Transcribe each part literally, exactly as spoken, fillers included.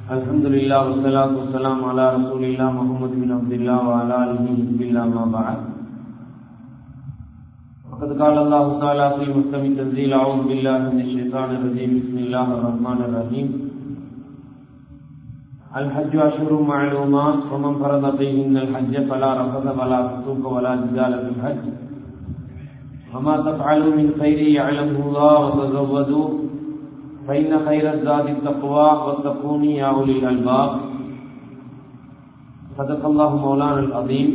Alhamdulillah wassalatu wassalamu ala rasulillah Muhammad bin Abdullah wa ala alihi billah ma ba'd. Faqad qala Allah ta'ala fi muhkami tanzil a'udhu billahi minash shaitanir rajim. Bismillahir rahmanir rahim. Al-hajju ashhurun ma'lumat faman farada fihinna al-hajja fala rafatha wala fusuqa wala jidala fil hajj. وما تفعلوا من خير يعلمه الله وتزودوا فإن خير الزاد التقوى واتقون يا أولي الألباب. صدق الله مولانا العظيم.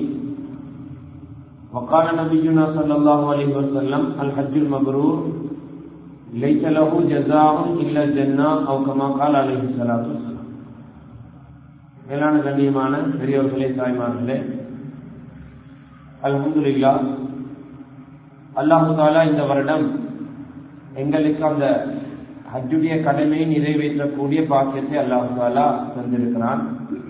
وقال نبينا صلى الله عليه وسلم الحج المبرور ليس له جزاء إلا الجنة أو كما قال عليه الصلاة والسلام. மேலான கண்ணியமான பெரியோர்களே தாய்மார்களே, அல்ஹம்துலில்லாஹ், அல்லாஹு தஆலா இந்த வருடம் எங்களுக்கு அந்த ஹஜ்ஜுடைய கடமையை நிறைவேற்றக்கூடிய பாக்கியத்தை அல்லாஹு தஆலா தந்திருக்கிறான்.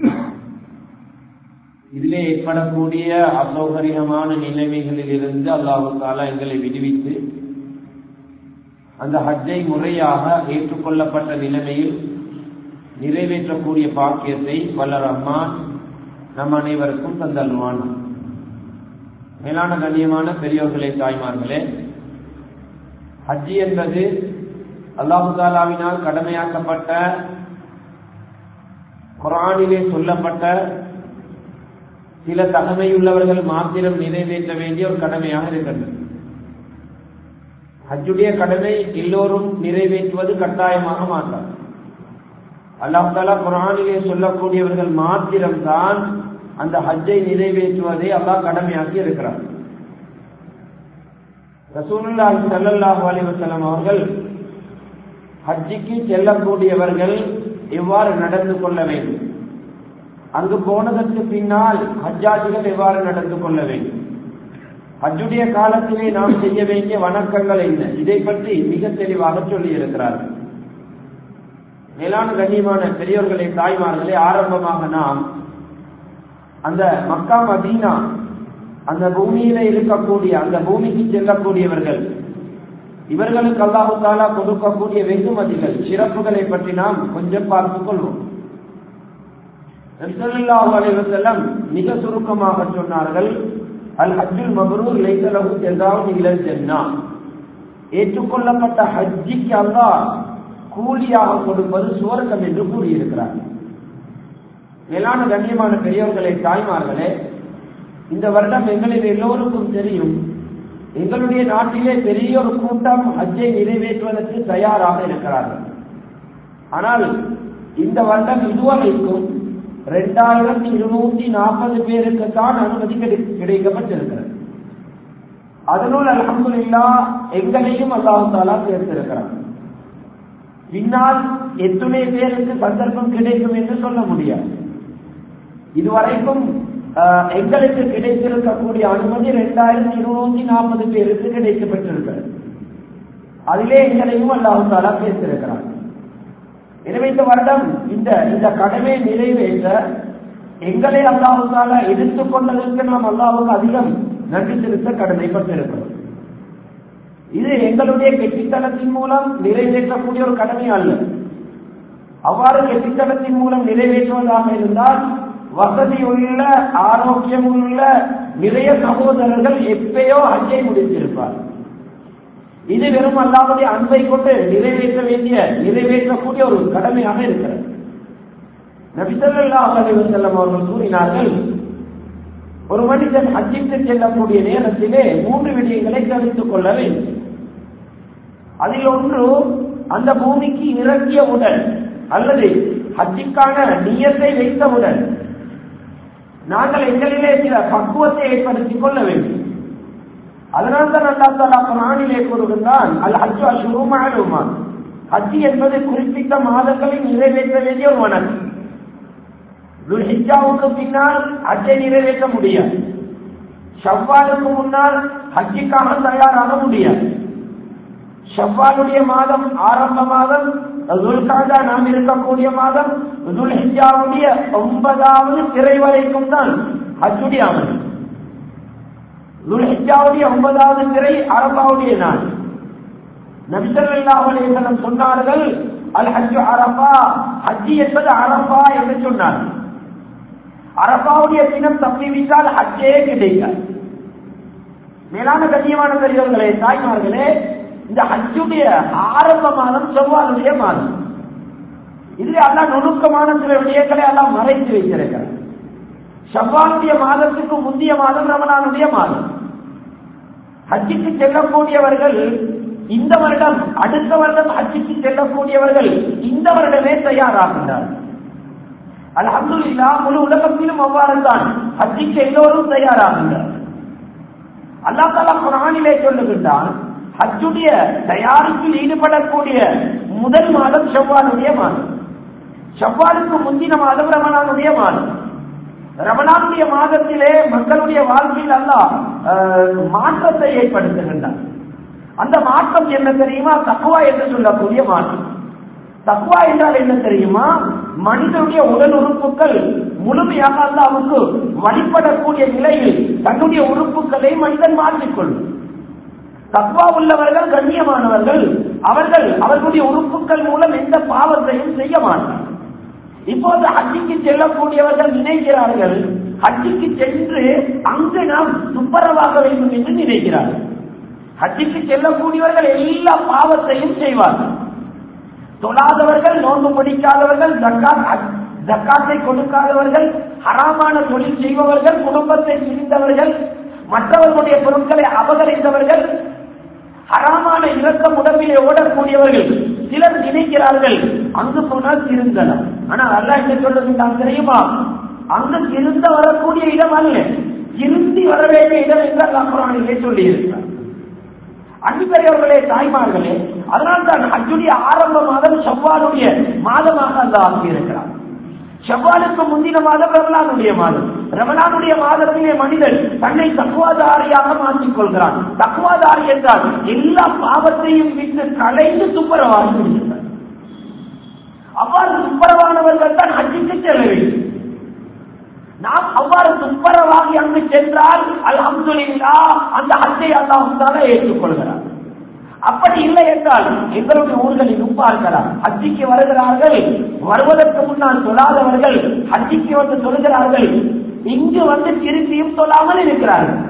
இதிலே ஏற்படக்கூடிய அசௌகரியமான நிலைமைகளில் இருந்து அல்லாஹு தஆலா எங்களை விடுவித்து அந்த ஹஜ்ஜை முறையாக ஏற்றுக்கொள்ளப்பட்ட நிலைமையில் நிறைவேற்றக்கூடிய பாக்கியத்தை வல்ல ரஹ்மான் நம் அனைவருக்கும் தந்தல்வான். மேலான கண்ணியமான பெரியோர்களே தாய்மார்களே, ஹஜ்ஜி என்பது அல்லாஹு தஆலாவினால் கடமையாக்கப்பட்ட, குர்ஆனிலே சொல்லப்பட்ட சில தகமையுள்ளவர்கள் மாத்திரம் நிறைவேற்ற வேண்டிய ஒரு கடமையாக இருக்கிறது. ஹஜ்ஜுடைய கடமை எல்லோரும் நிறைவேற்றுவது கட்டாயமாக மாட்டார். அல்லாஹு தஆலா குர்ஆனிலே சொல்லக்கூடியவர்கள் மாத்திரம்தான் அந்த ஹஜ்ஜை நிறைவேற்றுவதை அல்லாஹ் கடமையாக்கி இருக்கிறார். ரசூலுல்லாஹி ஸல்லல்லாஹு அலைஹி வஸல்லம் அவர்கள் ஹஜ்ஜிக்கு செல்லக்கூடியவர்கள் எவ்வாறு நடந்து கொள்ள வேண்டும், அங்கு போனதற்கு பின்னால் ஹஜ்ஜாஜிகள் எவ்வாறு நடந்து கொள்ள வேண்டும், ஹஜ்ஜுடைய காலத்திலே நாம் செய்ய வேண்டிய வணக்கங்கள் என்ன, இதை பற்றி மிக தெளிவாக சொல்லி இருக்கிறார்கள். மேலான கண்ணியமான பெரியோர்களே தாய்மார்களே, ஆரம்பமாக நாம் அந்த மக்கா மதீனா அந்த பூமியில இருக்கக்கூடிய அந்த பூமிக்கு செல்லக்கூடியவர்கள், இவர்களுக்கு அல்லாஹு தஆலா கொடுக்கக்கூடிய வெகுமதிகள், சிறப்புகளை பற்றி நாம் கொஞ்சம் பார்த்துக் கொள்வோம். நபி ஸல்லல்லாஹு அலைஹி வஸல்லம் மிக சுருக்கமாக சொன்னார்கள், அல் ஹஜ்ஜுல் மப்ரூர் லைஸ லஹு ஜஸாஉன் இல்லல் ஜன்னah. ஏற்றுக்கொள்ளப்பட்ட ஹஜ்ஜிக்கு அல்லாஹ் கூலியாக கொடுப்பது சுவர்க்கம் என்று கூறியிருக்கிறார். மேலான கண்ணியமான பெரியவர்களே தாய்மார்களே, இந்த வருடம் எங்களில் எல்லோருக்கும் தெரியும், எங்களுடைய நாட்டிலே பெரிய ஒரு கூட்டம் ஹஜ்ஜை நிறைவேற்றுவதற்கு தயாராக இருக்கிறார்கள். ஆனால் இந்த வருடம் இதுவரைக்கும் இரண்டாயிரத்தி இருநூத்தி நாற்பது பேருக்கு தான் அனுமதி கிடைக்கப்பட்டிருக்கிறது. அதனுள் அல்ஹம்துலில்லாஹ் எங்களையும் அல்லாஹ் தஆலா சேர்த்திருக்கிறார். பின்னால் எத்தனை பேருக்கு சந்தர்ப்பம் கிடைக்கும் என்று சொல்ல முடியாது. இதுவரைக்கும் எங்களுக்கு கிடைத்திருக்கக்கூடிய அனுமதி இரண்டாயிரத்தி இருநூத்தி நாற்பது பேருக்கு கிடைக்கப்பட்டிருக்கிறது. அதிலே எங்களையும் அல்லாஹ் தஆலா சேர்த்திருக்கிறார். எனவே இந்த வருடம் இந்த இந்த கடமையை நிறைவேற்ற எங்களை அல்லாஹ் தஆலா எடுத்துக் கொண்டதற்கு நாம் அல்லாஹ்வுக்கு அதிகம் நன்றி செலுத்த கடமைப்பட்டிருக்கிறோம். இது எங்களுடைய கெட்டித்தனத்தின் மூலம் நிறைவேற்றக்கூடிய ஒரு கடமை அல்ல. அவ்வாறு கெட்டித்தனத்தின் மூலம் நிறைவேற்றுவதாக இருந்தால் வசதியுள்ள, ஆரோக்கியம் உள்ள நிறைய சகோதரர்கள் எப்பயோ ஹஜ்ஜை முடித்திருப்பார். இது வெறும் அல்லாஹ்வுடைய அன்பை கொண்டு நிறைவேற்ற வேண்டிய நிறைவேற்றக்கூடிய ஒரு கடமையாக இருக்கிறது. நபி ஸல்லல்லாஹு அலைஹி வஸல்லம் அவர்கள் கூறினார்கள், ஒரு மனிதன் ஹஜ்ஜிற்கு செல்லக்கூடிய நேரத்திலே மூன்று விடயங்களை கருத்துக் கொள்ள வேண்டும். அதில் ஒன்று, அந்த பூமிக்கு இறங்கியவுடன் அல்லது ஹஜ்ஜிக்கான நியத்தை வைத்தவுடன் நாங்கள் எங்களிலே சில பக்குவத்தை ஏற்படுத்திக் கொள்ள வேண்டும். அதனால்தான் அல்லாஹ் தஆலா குர்ஆனிலே கூறுகின்றான், அல் ஹஜ்ஜு அஷ்ஹுரும் மஅலூமாத். ஹஜ் என்பது குறிப்பிட்ட மாதங்களில் நிறைவேற்ற வேண்டிய ஒரு வணக்கம். துல்ஹிஜ்ஜாவுக்கு பின்னால் ஹஜ்ஜை நிறைவேற்ற முடியாது. ஷவ்வாலுக்கு முன்னால் ஹஜ்ஜிக்காக தயாராக முடியாது. ஷவ்வாலுடைய மாதம் ஆரம்ப மாதம், துல்காதா நாம் இருக்கக்கூடிய மாதம், துல்ஹிஜ்ஜாவுடைய ஒன்பதாவது திரை வரைக்கும் தான் ஹஜ்ஜுடைய அமல். துல்ஹிஜ்ஜாவுடைய ஒன்பதாவது திரை அரபாவுடைய நாள். நபி ஸல்லல்லாஹு அலைஹி வஸல்லம் சொன்னார்கள், அல் ஹஜ்ஜு அரஃபா, ஹஜ்ஜி என்பது அரஃபா என்று சொன்னார். அரஃபாவுடைய தினம் தப்பிவிட்டால் ஹஜ்ஜே கிடைக்காது. மேலான கண்ணியமான பெரியவர்களே, தாய்மார்களே, இந்த ஹஜ்ஜுடைய ஆரம்ப மாதம் செவ்வாலுடைய மாதம். இதுல எல்லாம் நுணுக்கமான சில விடயங்களை எல்லாம் மறைத்து வைத்திருக்கிறார். செவ்வாலுடைய மாதத்துக்கு முந்தைய மாதம் ரமலானுடைய மாதம். ஹஜ்ஜுக்கு செல்லக்கூடியவர்கள் இந்த வருடம், அடுத்த வருடம் ஹஜ்ஜுக்கு செல்லக்கூடியவர்கள் இந்த வருடமே தயாராகின்றார்கள். அல்ஹம்துலில்லாஹ், முழு உலகத்திலும் அவ்வாறுதான் ஹஜ்ஜுக்கு எல்லோரும் தயாராகின்றார். அல்லாஹ் தஆலா குர்ஆனிலே சொல்லுகின்றான், ஹஜ்ஜுடைய தயாரிப்பில் ஈடுபடக்கூடிய முதல் மாதம் ஷவ்வாலுடைய மாதம். ஷவ்வாலுக்கு முந்தின மாதம் ரமலானுடைய மாதம். ரமலானுடைய மாதத்திலே மக்களுடைய வாழ்க்கையில் அல்லாஹ் மாற்றத்தை ஏற்படுத்துகின்றான். அந்த மாற்றம் என்ன தெரியுமா? தக்வா என்று சொல்லக்கூடிய மாற்றம். தக்வா என்றால் என்ன தெரியுமா? மனிதனுடைய உடல் உறுப்புகள் முழுமையாக அல்லாஹ்வுக்கு வழிபடக்கூடிய நிலையில் தன்னுடைய உறுப்புகளை மனிதன் மாற்றிக்கொள்ளும். தக்வா உள்ளவர்கள் கண்ணியமானவர்கள். அவர்கள் அவர்களுடைய உறுப்புகள் மூலம் எந்த பாவத்தையும் செய்ய மாட்டார்கள். இப்போது ஹஜ்ஜுக்கு செல்லக்கூடியவர்கள் நினைக்கிறார்கள், ஹஜ்ஜுக்கு சென்று அங்கு நாம் துப்பரவாக வேண்டும் என்று நினைக்கிறார்கள். ஹஜ்ஜுக்கு செல்லக்கூடியவர்கள் எல்லா பாவத்தையும் செய்வார்கள். தொழாதவர்கள், நோன்பு முடிக்காதவர்கள், ஜக்காத்தை கொடுக்காதவர்கள், ஹராமான தொழில் செய்பவர்கள், குடும்பத்தை பிரிந்தவர்கள், மற்றவர்களுடைய பொருட்களை அபகரித்தவர்கள், ஹராமான இரக்கம் உடம்பிலே ஓடக்கூடியவர்கள் சிலர் நினைக்கிறார்கள் அங்கு போனால் திருந்தலாம். ஆனால் அல்லாஹ் என்ன சொல்லுகின்றான் தெரியுமா? அங்கு திருந்த வரக்கூடிய இடம் அல்ல, திருந்தி வர வேண்டிய இடம் என்று அல்லாஹ் குர்ஆனிலே சொல்லி இருக்கிறார். அன்புக்குரியவர்களே, தாய்மார்களே, அதனால்தான் ஹஜ்ஜுடைய ஆரம்ப மாதம் ஷவ்வாலுடைய மாதமாக அல்லாஹ் ஆக்கியிருக்கிறார். ஷவ்வாலுக்கு முந்தின மாதம் ரமலானுடைய மாதம். ரமலானுடைய மாதத்திலே மனிதன் தன்னை தக்வாதாரியாக மாற்றிக் கொள்கிறான். தக்வாதாரி என்றால் எல்லா பாவத்தையும் விட்டு களைந்து துப்புரவாகி விடுகிறார். அவ்வாறு துப்புரவானவர்கள் தான் ஹஜ்ஜுக்கு செல்ல வேண்டும். நாம் அவ்வாறு துப்புரவாகி அங்கு சென்றால் அல்ஹம்துலில்லாஹ் அந்த ஹஜ்ஜை அல்லாஹ் தஆலா ஏற்றுக்கொள்கிறார். அப்படி இல்லை என்றால் எங்களுடைய ஊர்களில் உப்பார்களா ஹஜ்ஜிக்கு வருகிறார்கள், வருவதற்கு முன்னால் தொழாதவர்கள் ஹஜ்ஜிக்கு வந்து தொழுகிறார்கள், இங்கு வந்து திரும்பியும் தொழாமல் இருக்கிறார்கள்.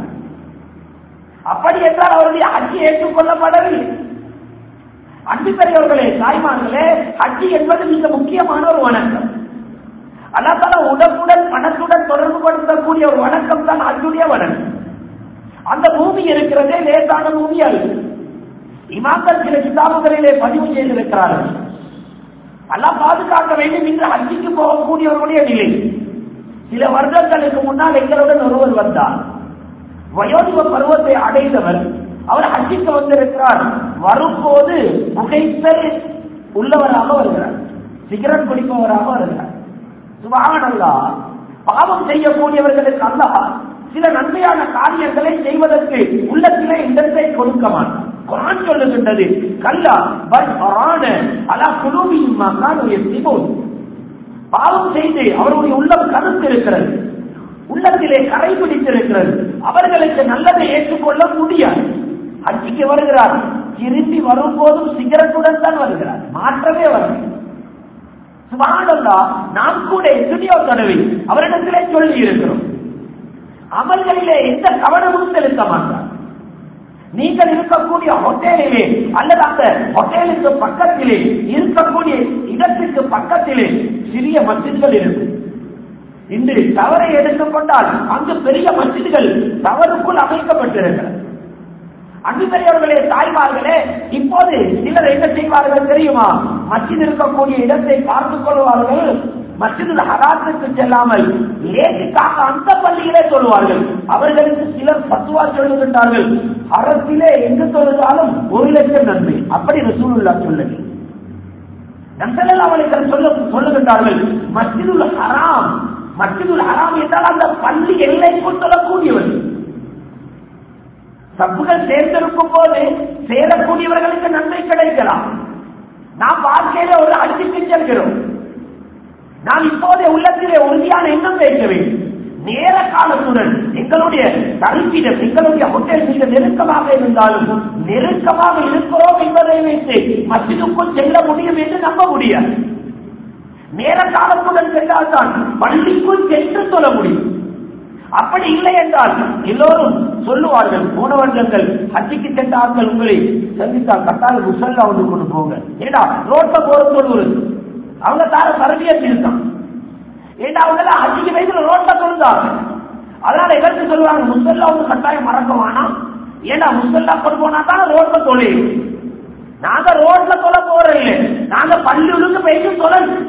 அப்படி என்றால் அவருடைய ஹஜ்ஜி ஏற்றுக்கொள்ளப்படவில்லை. அன்புக்குரியவர்களே, தாய்மார்களே, ஹஜ்ஜி என்பது மிக முக்கியமான ஒரு வணக்கம். அல்லாஹ் தஆலா உடனுடன் பணத்துடன் தொடர்பு படுத்தக்கூடிய ஒரு வணக்கம் தான் ஹஜ்ஜுடைய வணக்கம். அந்த பூமி இருக்கிறதே லேசான பூமி அல்ல. இமாம்கள் சில கிதாபுகளிலே பதிவு செய்திருக்கிறார்கள், அல்லாஹ் பாதுகாக்க வேண்டும் என்று ஹஜ்ஜுக்கு போகக்கூடியவர்களுடைய நிலை. சில வருடங்களுக்கு முன்னால் எங்களுடன் ஒருவர் வந்தார். வயோதிப பருவத்தை அடைந்தவர். அவர் ஹஜ்ஜுக்கு வந்திருக்கிறார். வரும்போது புகைத்தல் உள்ளவராக வருகிறார், சிகரெட் குடிப்பவராக வருகிறார். சுப்ஹானல்லாஹ், பாவம் செய்யக்கூடியவர்களுக்கு அல்லாஹ் சில நன்மையான காரியங்களை செய்வதற்கு உள்ளத்திலே இடத்தை கொடுக்க மாட்டார். குர்ஆன் சொல்லுகின்றது, கல்லா பல் அரான அலா குலூபிஹிம் மா கானூ யக்ஸிபூன். பாவம் செய்து அவருடைய உள்ளம் கருத்து இருக்கிறது, உள்ளத்திலே கரை பிடித்திருக்கிறது, அவர்களுக்கு நல்லதை ஏற்றுக்கொள்ள முடியாது. ஹஜ்ஜுக்கு வருகிறார், திரும்பி வரும்போதும் சிகரெட்டுடன் தான் வருகிறார், மாற்றமே வருகிறது. சுப்ஹானல்லாஹ், நாம் கூட எத்தனையோ தடவை அவரிடத்திலே சொல்லி இருக்கிறோம், அமல்களிலே எந்த கவனமும் செலுத்த மாட்டார். நீங்கள் இருக்கக்கூடிய ஹோட்டலிலே அல்லது அந்த ஹோட்டலுக்கு பக்கத்திலே இருக்கக்கூடிய இடத்துக்கு பக்கத்திலே சிறிய மஸ்ஜித்கள் இருக்கும். இன்று தவறை எடுத்துக்கொண்டால் அங்கு பெரிய மஸ்ஜித்கள் தவறுக்குள் அமைக்கப்பட்டிருக்கிறது. அன்புக்குரியவர்களே, தாய்மார்களே, இப்போது சிலர் என்ன செய்வார்கள் தெரியுமா? மஸ்ஜித் இருக்கக்கூடிய இடத்தை பார்த்துக் கொள்வார்கள், மஸ்ஜிதுல் ஹராத்துக்கு செல்லாமல் லேசுக்காக அந்த பள்ளியிலே சொல்வார்கள். அவர்களுக்கு சிலர் ஃபத்வா சொல்லுகின்றார்கள், அரசிலே எங்கு தொழுதாலும் ஒரு லட்சம் நன்மை. அப்படி ரசூலுல்லாஹ் சொல்லி நபிகள் சொல்ல சொல்லுகின்றார்கள், மஸ்ஜிதுல் ஹராம், மஸ்ஜிதுல் ஹராம் என்றால் அந்த பள்ளி எல்லைக்குள் சொல்லக்கூடியவர். தப்புகள் சேர்ந்திருக்கும் போது சேரக்கூடியவர்களுக்கு நன்மை கிடைக்கலாம். நாம் வாழ்க்கையில ஒரு ஹஜ்ஜுக்கு செல்கிறோம், நாம் இப்போதே உள்ளத்திலே உறுதியான எண்ணம் வைக்க வேண்டும். நேர காலத்துடன் எங்களுடைய தரிப்பிடம் எங்களுடைய ஹோட்டல் மிக நெருக்கமாக இருந்தாலும் நெருக்கமாக இருக்கிறோம் என்பதை வைத்து மஸ்ஜிதுக்குள் செல்ல முடியும் என்று நம்ப முடியாது. நேர காலத்துடன் சென்றால்தான் பள்ளிக்குள் சென்று சொல்ல முடியும். அப்படி இல்லை என்றால் எல்லோரும் சொல்லுவார்கள், போனவர்கள் ஹஜ்ஜிக்கு சென்றார்கள் உங்களை சந்தித்தால் கட்டாய முசல்லா வந்து கொண்டு போங்க. ஏடா ரோட்ல போற சொல்லுவது அவங்க தார சரபியர் இருக்கான். ஏண்டா அவங்க ஹஜ்ஜிக்கு வயசுல ரோட்ல சொல்லுதாங்க. அதனால எதற்கு சொல்லுவாங்க, முசல்லா வந்து கட்டாயம் மறக்க வேணாம். ஏண்டா முசல்லா கொண்டு போனா தான் ரோட்ல தொழில். நாங்க ரோட்ல சொல்ல போறோம் இல்லை, நாங்க பள்ளிகளுக்கு போயிட்டு சொல்லணும்.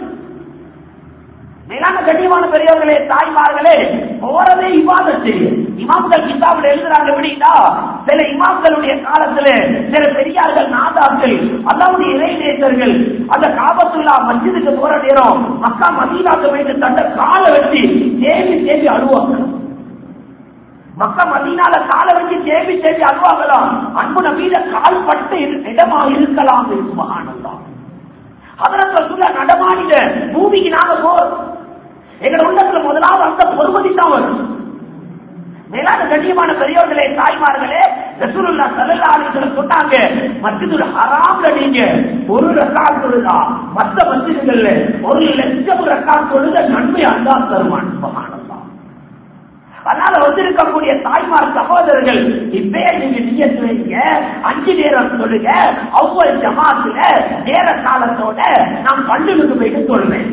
மேலான கண்ணியமான பெரியவர்களே, தாய்மார்களே, போறதே இபாதத் செய்யும். இமாம்கள் கிதாபில் எழுதுறாங்க எப்படின்னா, சில இமாம்களுடைய காலத்துல சில பெரியார்கள் நாதாக்கள் அல்லாஹ்வுடைய இறை நேசர்கள் அந்த காபத்துல்லா மஸ்ஜிதுக்கு போற நேரம் மக்கா மதீனாக்கு வைத்து தண்ட காலை வச்சு தேவி தேவி அழுவாங்க. மக்கா மதீனால காலை வச்சு தேவி தேவி அழுவாங்களாம். அன்பு நபீத கால் பட்டு இடமா இருக்கலாம். சுப்ஹானல்லாஹ். ஹஜ்ரத் ரசூலுல்லாஹ் நடமாடின பூமிக்கு நாங்க போறோம். எங்க உள்ளத்துல முதலாவது அந்த பொறுமதி தான் வரும். மேலான கண்ணியமான பெரியவர்களே, தாய்மார்களே, ரசூலுல்லாஹ் ஸல்லல்லாஹு அலைஹி வஸல்லம் சொன்னாங்க, மஸ்ஜிதுல் ஹராம்ல நீங்க ஒரு ரக்காத் தொழுதா மற்ற மஸ்ஜிதுகள்ல ஒரு லட்சம் ரக்காத் தொழுத நன்மை அல்லாஹ் தருவான். சுப்ஹானல்லாஹ். அதனால வந்திருக்கக்கூடிய தாய்மார் சகோதரர்கள் இப்பயே நீங்க நியத் வைங்க, அஞ்சு நேரம் சொல்லுங்க. அவ்வளவு ஜமாத்துல நேர காலத்தோட நான் பள்ளிகளுக்கு போயிட்டு சொல்றேன்.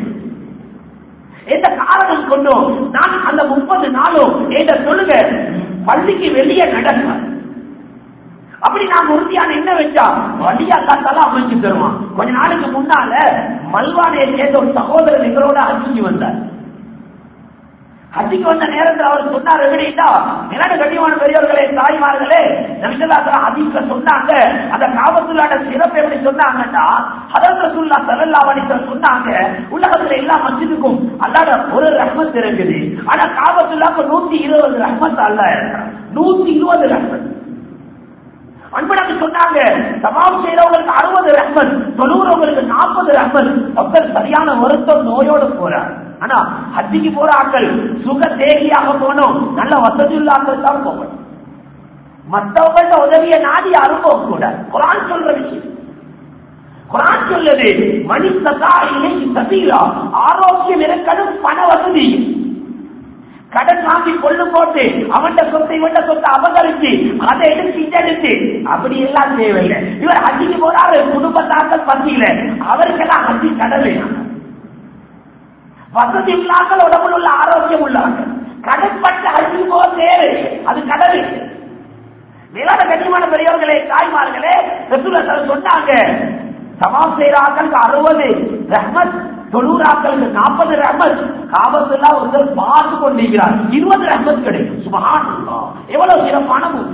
எந்த காரணம் கொண்டும் நான் அந்த முப்பது நாளும் என்ற சொல்லுங்க பள்ளிக்கு வெளியே நடக்க. அப்படி நான் உறுதியான என்ன வச்சா வழியா காத்தாலும் அமைச்சு தருவான். கொஞ்ச நாளுக்கு முன்னால மல்வானையை சேர்ந்த ஒரு சகோதரர் எங்களோட அஜிக்கு வந்தார். ஹஜ்ஜிக்கு வந்த நேரத்தில் அவர் சொன்னார் எப்படின்னா, என்னோட கண்ணியமான பெரியவர்களே, தாய்மார்களே, நபிகள் ஹதீஸ்ல சொன்னாங்க அந்த காபத்துல்லாஹ் சிறப்பு எப்படி சொன்னாங்கன்னா, ஹஜ்ரத் ரசூலுல்லாஹ் ஸல்லல்லாஹு அலைஹி வஸல்லம் சொன்னாங்க, உலகத்துல எல்லா மஸ்ஜிதுக்கும் அல்லாஹ் ஒரு ரஹ்மத் இருக்குது. ஆனா காபத்துல்லாஹ்க்கு நூத்தி இருபது ரஹ்மத் அல்லாஹ் இருக்கிறார். நூத்தி இருபது ரஹ்மத். அன்பு சொன்னாங்க, தமாம் செய்யறவங்களுக்கு அறுபது ரஹ்மத், தொழுகிறவங்களுக்கு நாற்பது ரஹ்மத். ஒருத்தர் சரியான வருத்தம் நோயோடு போறார். ஆனா ஹஜ்ஜிக்கு போற ஆட்கள் சுக தேகியாக போனோம், நல்ல வசதி உள்ள ஆட்கள் தான் போகணும். மற்றவங்கள்ட்ட உதவிய நாடி அனுபவம் கூட குர்ஆன் சொல்ற விஷயம். குர்ஆன் சொல்லுது, மனி சதா இலைஹி சபீலா, ஆரோக்கியம் இருக்கணும், பண வசதி. கடன் வாங்கி கொள்ளு போட்டு அவன் சொத்தை இவன் சொத்தை அபகரிச்சு அதை எடுத்து எடுத்து அப்படி எல்லாம் தேவையில்லை. இவர் ஹஜ்ஜிக்கு போறாரு, குடும்பத்தாக்கள் பத்தியில அவருக்கெல்லாம் ஹஜ்ஜி கடமை. வசதி உள்ளார்கள், உடம்புல உள்ள ஆரோக்கியம் உள்ளார்கள், கடன்பட்ட ஹஜ்ஜி போக தேவை, அது கடமை. மேலான கண்ணியமான பெரியவர்களே, தாய்மார்களே, ரசூலுல்லாஹ் சொன்னாங்க, தமாம் செய்யறாக்களுக்கு அறுபது ரஹ்மத், தொண்ணூறாக்களுக்கு நாற்பது ரஹ்மத். காபத்துல்லா ஒருத்தர் பார்த்து கொண்டிருக்கிறார், இருபது ரஹ்மத் கிடைக்கும். சுப்ஹானல்லாஹ், எவ்வளவு சிறப்பான பூமி.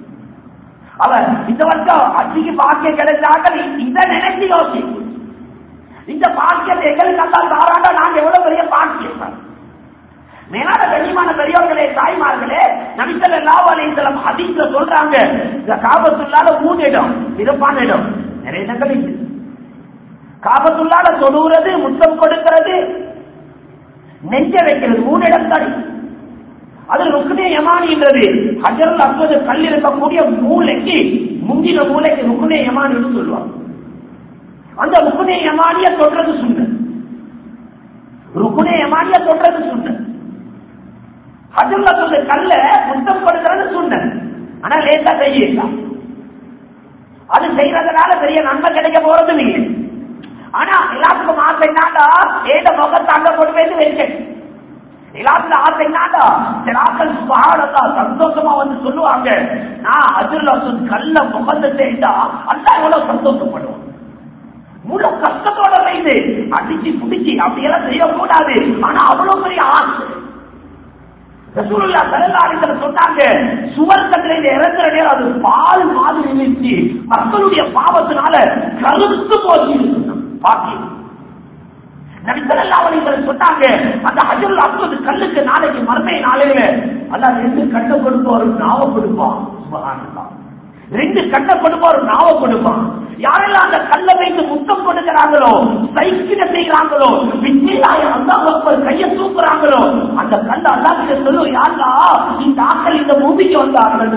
அவர் இந்த வருஷம் அஜிக்கு பாக்கியம் கிடைச்சார்கள், இதை நினைச்சு யோசி. இந்த பாக்கியத்தை எங்களுக்கு எல்லாம் தாராண்டா நாங்க எவ்வளவு பெரிய பாக்கியம். மேலான கண்ணியமான பெரியவர்களே, தாய்மார்களே, நபி ஸல்லல்லாஹு அலைஹி வஸல்லம் ஹதீஸ்ல சொல்றாங்க, இந்த காபத்துல்லாஹ்ல மூணு இடம் சிறப்பான இடம், நிறைய இடங்கள் இருக்கு. காபத்துல்லாஹ்ல தொழுகிறது, முத்தம் கொடுக்கிறது, நெஞ்ச வைக்கிறது, மூணு இடம் தான். அது ருக்னே யமானின்றது, ஹஜ்ருல் அஸ்வத் கல் இருக்கக்கூடிய மூளைக்கு முந்தின மூளைக்கு ருக்னே யமானின்னு சொல்லுவாங்க. அந்த ருக்னே யமானிய தொடுறது சுன்னத். ருக்னே யமானிய தொடுறது சுன்னத். ஹஜ்ருல் அஸ்வத் கல்ல முத்தம் கொடுக்கிறது சுன்னத். ஆனா லேசா செய்யலாம். அது செய்யறதுனால பெரிய நன்மை கிடைக்க போறது இல்லை. ஆனா எல்லாத்துக்கும் ஆசை என்னடா, ஏத முகத்தை அங்க கொண்டு போய் வைக்க. எல்லாத்துல ஆசை என்னடா, சிலாக்கள் சுப்ஹானல்லாஹ் சந்தோஷமா வந்து சொல்லுவாங்க, நான் ஹஜ்ருல் அஸ்வத் கல்ல முகத்தை செய்தா அல்லாஹ் எவ்வளவு சந்தோஷப்படுவான். முழு கஷ்டத்தோட வைத்து அடிச்சு புடிச்சு அப்படியெல்லாம் செய்யக்கூடாது. ஆனா அவ்வளவு பெரிய ஆசை. ரசூலுல்லாஹ் ஸல்லல்லாஹு அலைஹி வஸல்லம் சொன்னாங்க, சுவர்க்கத்திலே இறங்குற நேரம் அது பால் மாதிரி இருந்துச்சு, மக்களுடைய பாவத்தினால கருத்து போச்சு. பாக்கியம். நபி ஸல்லல்லாஹு அலைஹி வஸல்லம் சொன்னாங்க, அந்த ஹஜ்ருல் அஸ்வத் கல்லுக்கு நாளைக்கு மறுமை நாளையில அல்லாஹ் ரெண்டு கண்ணை கொடுப்பான், ஒரு நாவை கொடுப்பான். சுப்ஹானல்லாஹ். ரெண்டு கண்ணை கொடுப்பான், ஒரு நாவை கொடுப்பான். யாரெல்லாம் அந்த கல்லை வைத்து முத்தம் கொடுக்கிறாங்களோ, சைக்கிளை செய்கிறாங்களோ, விஜயாய அல்லாஹ் அக்பர் கையை தூக்குறாங்களோ, அந்த கல்லை அல்லாஹ்கிட்ட பார்த்து சொல்லு, யா அல்லாஹ் இந்த ஆட்கள் இந்த பூமிக்கு வந்தார்கள்.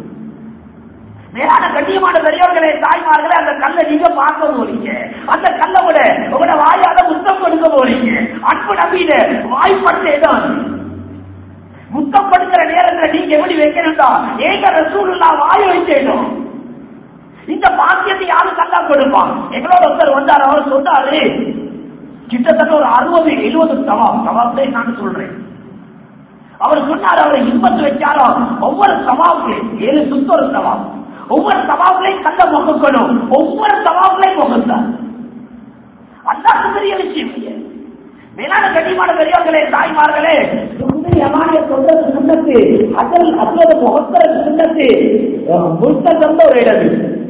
மேலான கண்ணியமான பெரியவர்களே, தாய்மார்களே, அந்த கல்லை நீங்க பார்க்க போறீங்க. அந்த கல்லை விட உங்களோட வாயால முத்தம் கொடுக்க போறீங்க. அன்பு நம்பியில வாய்ப்பட்டேதான் முத்தம் கொடுக்கிற நேரத்தில் நீங்க எப்படி வைக்கணும்டா, ஏக ரசூலுல்லாஹ் வாய வைக்கணும். இந்த பாக்கியத்தை யாரும் கல்லா கொடுப்பான். எங்களோட ஒருத்தர் வந்தார், அவர் சொன்னாரு கிட்டத்தட்ட ஒரு அறுபது எழுபது சவாப் சவாப்தே நான் சொல்றேன். அவர் சொன்னார், அவரை இன்பத்து வச்சாலும் ஒவ்வொரு சவாப்லையும் ஏழு சுத்த ஒரு சவாப், ஒவ்வொரு சவாப்லையும் கல்ல முகக்கணும், ஒவ்வொரு சவாப்லையும் முகத்தார். அல்லாஹ்க்கு பெரிய விஷயம். மேலான கண்ணியமான பெரியவர்களே, தாய்மார்களே, சொல்றது சுண்ணத்து, அசல் அசல் முகத்தர சுண்ணத்து முஸ்தந்த ஒரு இடம்.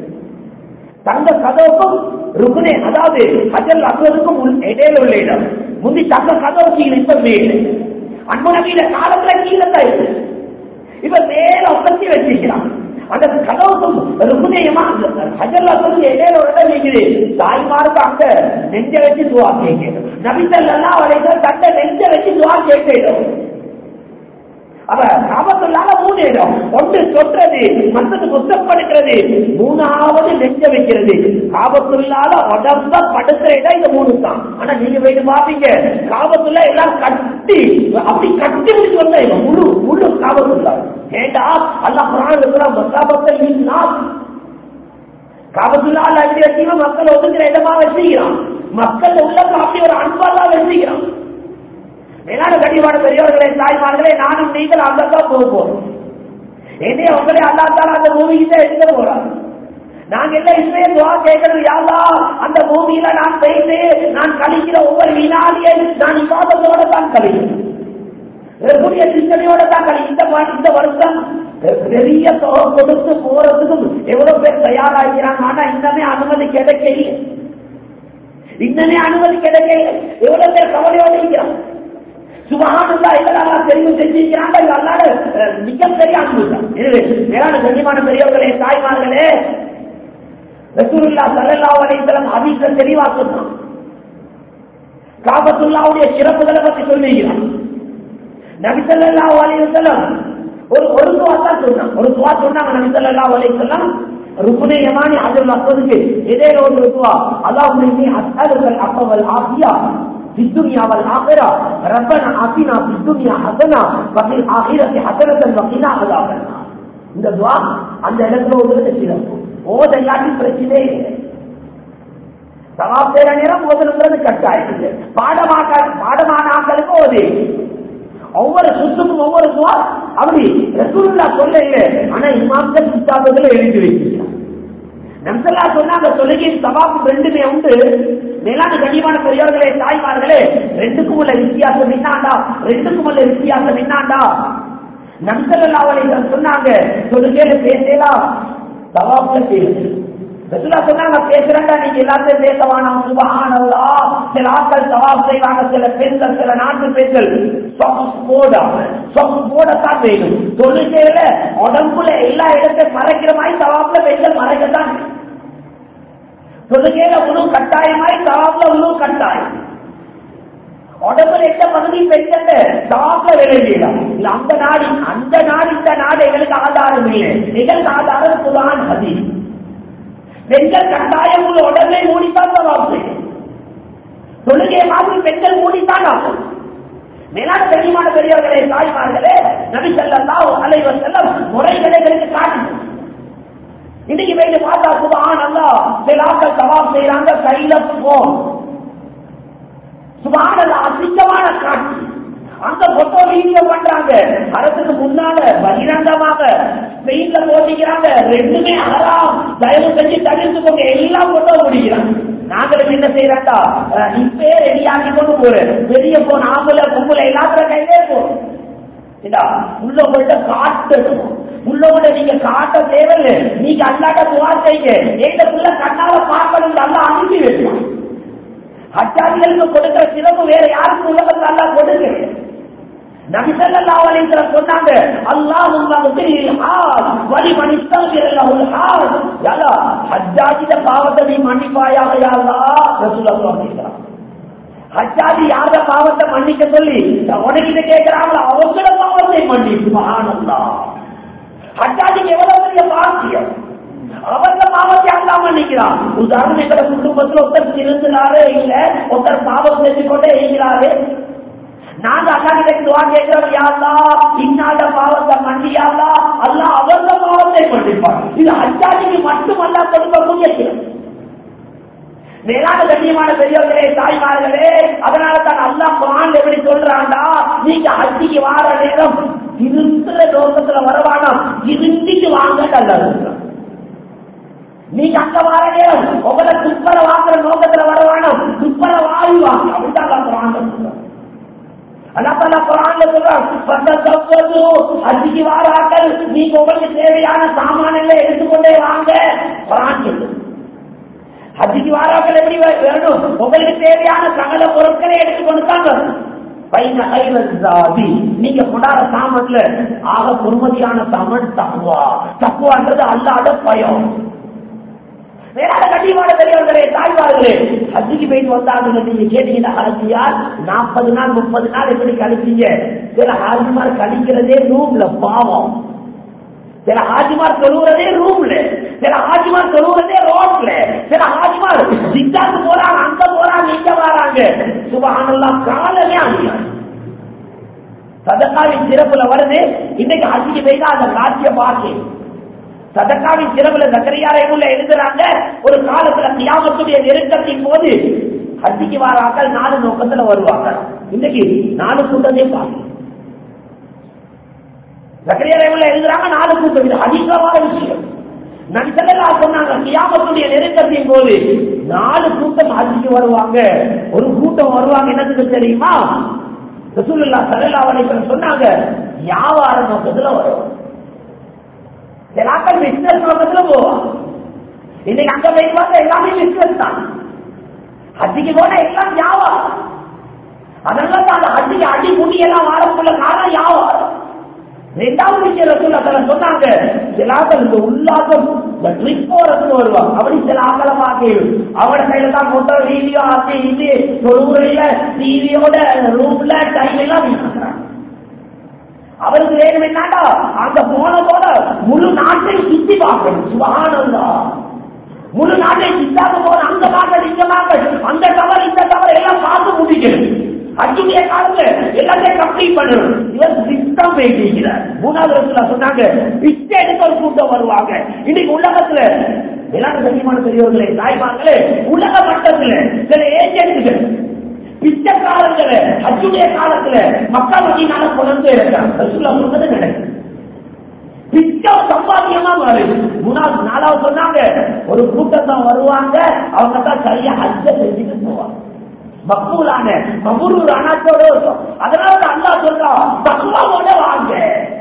தங்க கதவுக்கும் ருக்குனே, அதாவது அஜல் அசலுக்கும் இடையில உள்ள இடம். முந்தி தங்க கதவு கீழே, இப்ப மேல அன்பு நபியில காலத்துல கீழே தான் இருக்கு. இப்ப மேல உட்காந்து வச்சிருக்கிறான். அந்த கதவுக்கும் ருக்குனேயமா அஜல் அசலுக்கு இடையில ஒரு இடம் இருக்குது. தாய்மாருக்கு அங்க நெஞ்ச வச்சு துவா கேட்கணும். நபித்தல்லாம் அவரை தட்ட நெஞ்ச வச்சு துவா கேட்கணும். அவ காபத்துள்ளால மூணு இடம், ஒன்று தொற்றது, மற்றது முத்தப்படுகிறது, மூணாவது நெஞ்ச வைக்கிறது. காபத்துள்ளால உடம்ப படுத்துற இடம் இந்த மூணு தான். ஆனா நீங்க போயிட்டு பாப்பீங்க, காபத்துள்ள எல்லாம் கட்டி அப்படி கட்டி முடிச்சு வந்தா முழு முழு காபத்துள்ளா. ஏண்டா அல்லாஹ் குர்ஆன்ல சொல்றான், மக்காபத்தல் இன்னாஸ், காபத்துள்ளால அப்படி வச்சீங்க மக்கள் ஒதுங்குற இடமா வச்சுக்கிறான். மக்கள் உள்ள அப்படி ஒரு அன்பாலாம் வச்சுக்கிறான். மேலான கண்ணியமான பெரியவர்களே, தாய்மார்களே, நானும் நீங்கள் அங்கதான் போக போறோம். என்னைய உங்களே அல்லாஹ் அந்த பூமிக்கு தான் எடுக்க போறாங்க. நாங்க எல்லாம் இனிமே துவா கேட்கறது, யா அல்லாஹ் அந்த பூமியில நான் செய்து நான் கழிக்கிற ஒவ்வொரு வினாடியை நான் இபாதத்தோட தான் கழிக்கிறேன், புதிய சிந்தனையோட தான் கழி. இந்த வருஷம் பெரிய தொகை கொடுத்து போறதுக்கும் எவ்வளவு பேர் தயாராகிறாங்க. ஆனா இன்னமே அனுமதி கிடைக்கல, இன்னமே அனுமதி கிடைக்கல. எவ்வளவு பேர் கவலையோட இருக்கிறாங்க. சுபஹானல்லாஹ் இதெல்லாம் தெரிவு செஞ்சிருக்கிறாங்க. இது அல்லாஹ்வுடைய மிகப்பெரிய அன்பு தான். எனவே மேலான கண்ணியமான பெரியவர்களே, தாய்மார்களே, ரசூலுல்லாஹ் ஸல்லல்லாஹு அலைஹி வஸல்லம் ஹதீஸ்ல தெளிவா சொன்னாங்க. காபத்துல்லாஹ்வுடைய சிறப்புகளை பற்றி சொல்லுகிறார். நபி ஸல்லல்லாஹு அலைஹி வஸல்லம் ஒரு ஒரு துஆ தான் சொன்னாங்க. ஒரு துஆ சொன்னாங்க நபி ஸல்லல்லாஹு அலைஹி வஸல்லம், ருக்னே யமானி ஹஜ்ருல் அஸ்வதுக்கு இதே ஒரு துஆ, அல்லாஹும்ம இன்னி அஸ்அலுக்கல் அஃவ வல் ஆஃபியா في الدنيا والآخرة ربنا آتنا في الدنيا حسنة وفي الآخرة حسنة وقنا عذاب النار. இந்த துஆ அந்த இடத்துல ஓதுறது சிறப்பு. ஓத இல்லாட்டி பிரச்சனை இல்லை. தவாப் செய்யற நேரம் ஓதுறது கட்டாயம் இல்லை. பாடமாக்க பாடமான ஆக்களுக்கு ஓது. ஒவ்வொரு சுத்துக்கும் ஒவ்வொரு துஆ அப்படி ரசூலுல்லாஹ் சொல்லல. ஆனா இமாம்கள் கிதாபுகளை எழுதி வச்சிருக்காங்க. நம்சல்லா சொன்னாங்க, தொழுகையின் சவாபு ரெண்டுமே உண்டு. மேலான கண்ணியமான பெரியவர்களே, தாய்மார்களே, ரெண்டுக்கும் உள்ள வித்தியாசம் என்னாண்டா, ரெண்டுக்கும் உள்ள வித்தியாசம் என்னாண்டா, நம்சல்லா சொன்னாங்க, தொழுகையில பேசலாம், சவாபுல பேசு. ரசூலா சொன்னாங்க, பேசுறா நீங்க எல்லாத்தையும் பேச வேணாம். சுப்ஹானல்லாஹ். சில ஆட்கள் சவாப் செய்வாங்க, சில பெண்கள், சில நாட்டு பெண்கள் போடத்தான் வேணும். தொழுகையில உடம்புல எல்லா இடத்தையும் மறைக்கிற மாதிரி சவாப்ல பெண்கள் மறைக்கத்தான். தொழுகையில உணவு கட்டாயமாய் சவாப்ல உணவு கட்டாயம். உடம்புல எந்த பகுதி பெண்கள் சவாப்ல விளைவிடலாம். அந்த நாடு அந்த நாடு இந்த நாடு எங்களுக்கு ஆதாரம் இல்லை. எங்களுக்கு ஆதாரம் குர்ஆன் ஹதீஸ். பெண்கள் கட்டாயம் உள்ள உடம்பை மூடித்தான் சவாப் செய்யும். தொழுகை மாதிரி பெண்கள் மூடித்தான் ஆகும். மேலான கண்ணியமான பெரியவர்களே, தாய்மார்களே, நபி ஸல்லல்லாஹு அலைஹி வஸல்லம் முறைகளை எங்களுக்கு காட்டணும். இன்னைக்கு போய் பார்த்தா சுப்ஹானல்லாஹ், சில ஆட்கள் சவாப் செய்யறாங்க, கையில போன். சுப்ஹானல்லாஹ், அசிங்கமான காட்சி. அந்த போட்டோ வீடியோ பண்றாங்க, அரசுக்கு முன்னால பகிரங்கமாக வெயில போட்டிக்கிறாங்க. ரெண்டுமே ஹராம், தயவு செஞ்சு தவிர்த்துக்கோங்க. எல்லாம் போட்டோ முடிக்கிறாங்க. நாங்களும் என்ன செய்யறாண்டா, இப்பே ரெடியாக்கி கொண்டு போறேன். பெரிய போன் ஆம்புல கும்பல எல்லாத்துல கையிலே போறோம். உள்ளவங்கள்ட்ட காட்டணும். உள்ளவங்க நீங்க காட்ட தேவையில்லை. நீங்க அல்லாட்ட துவா செய்யுங்க, எங்களுக்குள்ள கண்ணால பார்க்கணும். நல்லா அனுப்பி வைக்கலாம். ஹஜ்ஜாஜிகளுக்கு கொடுக்கிற சிறப்பு வேற யாருக்கும் உலகத்தில் அல்லா கொடுக்க. நபி ஸல்லல்லாஹு அலைஹி வஸல்லம் சொன்னாங்க, அல்லாஹும்ம முக்ரில் ஹாஜ் வலி மன் இஸ்தக்பிரல் ஹாஜ். யா அல்லாஹ், ஹஜ்ஜாஜிட பாவத்தை நீ மன்னிப்பாயாக யா அல்லாஹ். ரசூலுல்லாஹ் சொல்றாங்க, ஹஜ்ஜாஜி யார பாவத்தை மன்னிக்க சொல்லி உனக்கிட்ட கேட்கிறாங்களோ அவங்கள பாவத்தை பண்ணி சுப்ஹானல்லாஹ். ஹஜ்ஜாஜிக்கு எவ்வளவு பெரிய பாக்கியம். அவர்த பாவத்தை அல்லா மன்னிக்கிறான். உதாரணம் எங்களை குடும்பத்தில் ஒருத்தர் திருந்தினாரே இல்ல, ஒருத்தர் பாவம் செஞ்சு கொண்டே இருக்கிறாரு. நாங்க அல்லா கிட்ட துவா கேட்கிறோம், யா அல்லாஹ் இன்னாத பாவத்தை மன்னியாதா, அல்லாஹ் அவர்த பாவத்தை மன்னிப்பான். இது ஹஜ்ஜாஜிக்கு மட்டும் அல்லா கொடுக்கக்கூடிய சிறப்பு. மேலான கண்ணியமான பெரியவர்களே, தாய்மார்களே, அதனால தான் அல்லாஹ் குர்ஆன் எப்படி சொல்றான்டா, நீங்க ஹஜ்ஜிக்கு வார நேரம் திருந்துற நோக்கத்துல வரவானம், திருந்திட்டு வாங்க. அல்லாஹ் நீங்க அங்க வார நேரம் உங்களை துப்பர வாங்குற நோக்கத்துல வரவானம், துப்பர வாயு வாங்க. அப்படிதான் அல்லாஹ் குர்ஆன்ல சொல்றான். அல்லாஹ் தஆலா குர்ஆன்ல சொல்றான், ஃபதத்தஃபது ஹஜ்ஜிக்கு வாராக்கள் நீங்க உங்களுக்கு தேவையான சாமான்களை எடுத்துக்கொண்டே வாங்க. குர்ஆன் சொல்லுது ஹஜ்ஜிக்கு வாராக்கள் எப்படி வேணும், உங்களுக்கு தேவையான சகல பொருட்களை எடுத்துக்கொண்டு தாங்க. நீங்க கொண்டாட சாமன்ல ஆக பொறுமதியான சாமன் தக்குவா. தக்குவான்றது அல்லாத பயம். வேற கண்டிப்பான பெரியவர்களே, தாய்மார்களே, ஹஜ்ஜிக்கு போயிட்டு வந்தாங்க. நீங்க கேட்டீங்கன்னா ஹஜ்ஜியார் நாற்பது நாள் முப்பது நாள் எப்படி கழிச்சீங்க? சில ஹாஜிமார் கழிக்கிறதே ரூம்ல பாவம். சில ஹாஜிமார் தொழுகிறதே ரூம்ல, சில ஹாஜிமார் தொழுகிறதே ரோட்ல, சில ஹாஜிமார் ஜித்தாக்கு போறாங்க, அங்க போறாங்க, இங்க வராங்க. சுப்ஹானல்லாஹ், காலமே ஆகியாங்க. சதக்காவின் சிறப்புல வருது. இன்னைக்கு ஹஜ்ஜிக்கு போயிட்டா அந்த காட்சியை பார்த்து சதக்காவின் சிறப்புல ஜக்கரியாரைக்குள்ள எழுதுறாங்க. ஒரு காலத்துல கியாமத்துடைய நெருக்கத்தின் போது ஹஜ்ஜிக்கு வாராக்கள் நாலு நோக்கத்துல வருவாங்க. இன்னைக்கு நாலு கூட்டத்தை பார்க்க ஜக்கரியாரைக்குள்ள எழுதுறாங்க. நாலு கூட்டம். இது அதிகமான விஷயம். நபி ஸல்லல்லாஹு சொன்னாங்க, கியாமத்துடைய நெருக்கத்தின் போது நாலு கூட்டம் ஹஜ்ஜிக்கு வருவாங்க. ஒரு கூட்டம் வருவாங்க என்னதுக்கு தெரியுமா? ரசூலுல்லாஹி ஸல்லல்லாஹு அலைஹி வஸல்லம் சொன்னாங்க, வியாபார நோக்கத்துல வருவாங்க. எல்லாரும் பிசினஸ் நோக்கத்துல போவாங்க. இன்னைக்கு அங்க போய் பார்த்தா எல்லாமே பிசினஸ் தான். ஹஜ்ஜிக்கு போனா எல்லாம் வியாபாரம். அதனால தான் அந்த ஹஜ்ஜிக்கு அடி முடி எல்லாம் வாரக்குள்ள காரணம் வியாபாரம். ரெண்டாவது விஷயம் ரசூலுல்லாஹி சொன்னாங்க, சில ஆட்கள் இந்த உல்லாசம் இந்த ட்ரிப் போறதுக்கு வருவாங்க. அப்படி சில ஆக்களை பார்க்கணும். அவட கையில தான் மொத்த வீடியோ ஆச்சு இது தொழுவுறையில டிவியோட ரூம்ல டைம் எல்லாம் வீசுறாங்க. அவருக்கு வேணும் என்னடா, அங்க போன போல முழு நாட்டை சுத்தி பார்க்கணும். சுப்ஹானல்லாஹ், முழு நாட்டை சுத்தாக்க போன அங்க பார்க்க இங்க பார்க்க, அந்த டவர் இந்த டவர் எல்லாம் பார்த்து முடிக்கணும். ஹஜ்ஜுடைய காலத்துல எல்லாத்தையும் கம்ப்ளீட் பண்ணணும். இவர் சிஸ்டம் பேசிக்கிறார். மூணாவது வருஷத்துல சொன்னாங்க, பிச்சை எடுக்க ஒரு கூட்டம் வருவாங்க. இன்னைக்கு உலகத்துல எல்லாரும் கண்ணியமான பெரியவர்களே, தாய்மார்களே, உலக மட்டத்துல சில ஏஜென்ட்கள் பிச்சைக்காரங்களை ஹஜ்ஜுடைய காலத்துல மக்கள் வங்கினால கொண்டு இருக்காங்க. ரசூலுல்லாஹ் சொன்னது நடக்குது. பிச்சை சம்பாத்தியமா மாறுது. மூணாவது நாலாவது சொன்னாங்க, ஒரு கூட்டம் தான் வருவாங்க. அவங்க தான் சரியா ஹஜ்ஜ செஞ்சுட்டு போவாங்க. மக்பூலான மபூர் அனாத்தோட இருக்கும். அதனால அல்லாஹ் சொல்றான், தக்வாவோட வாங்க.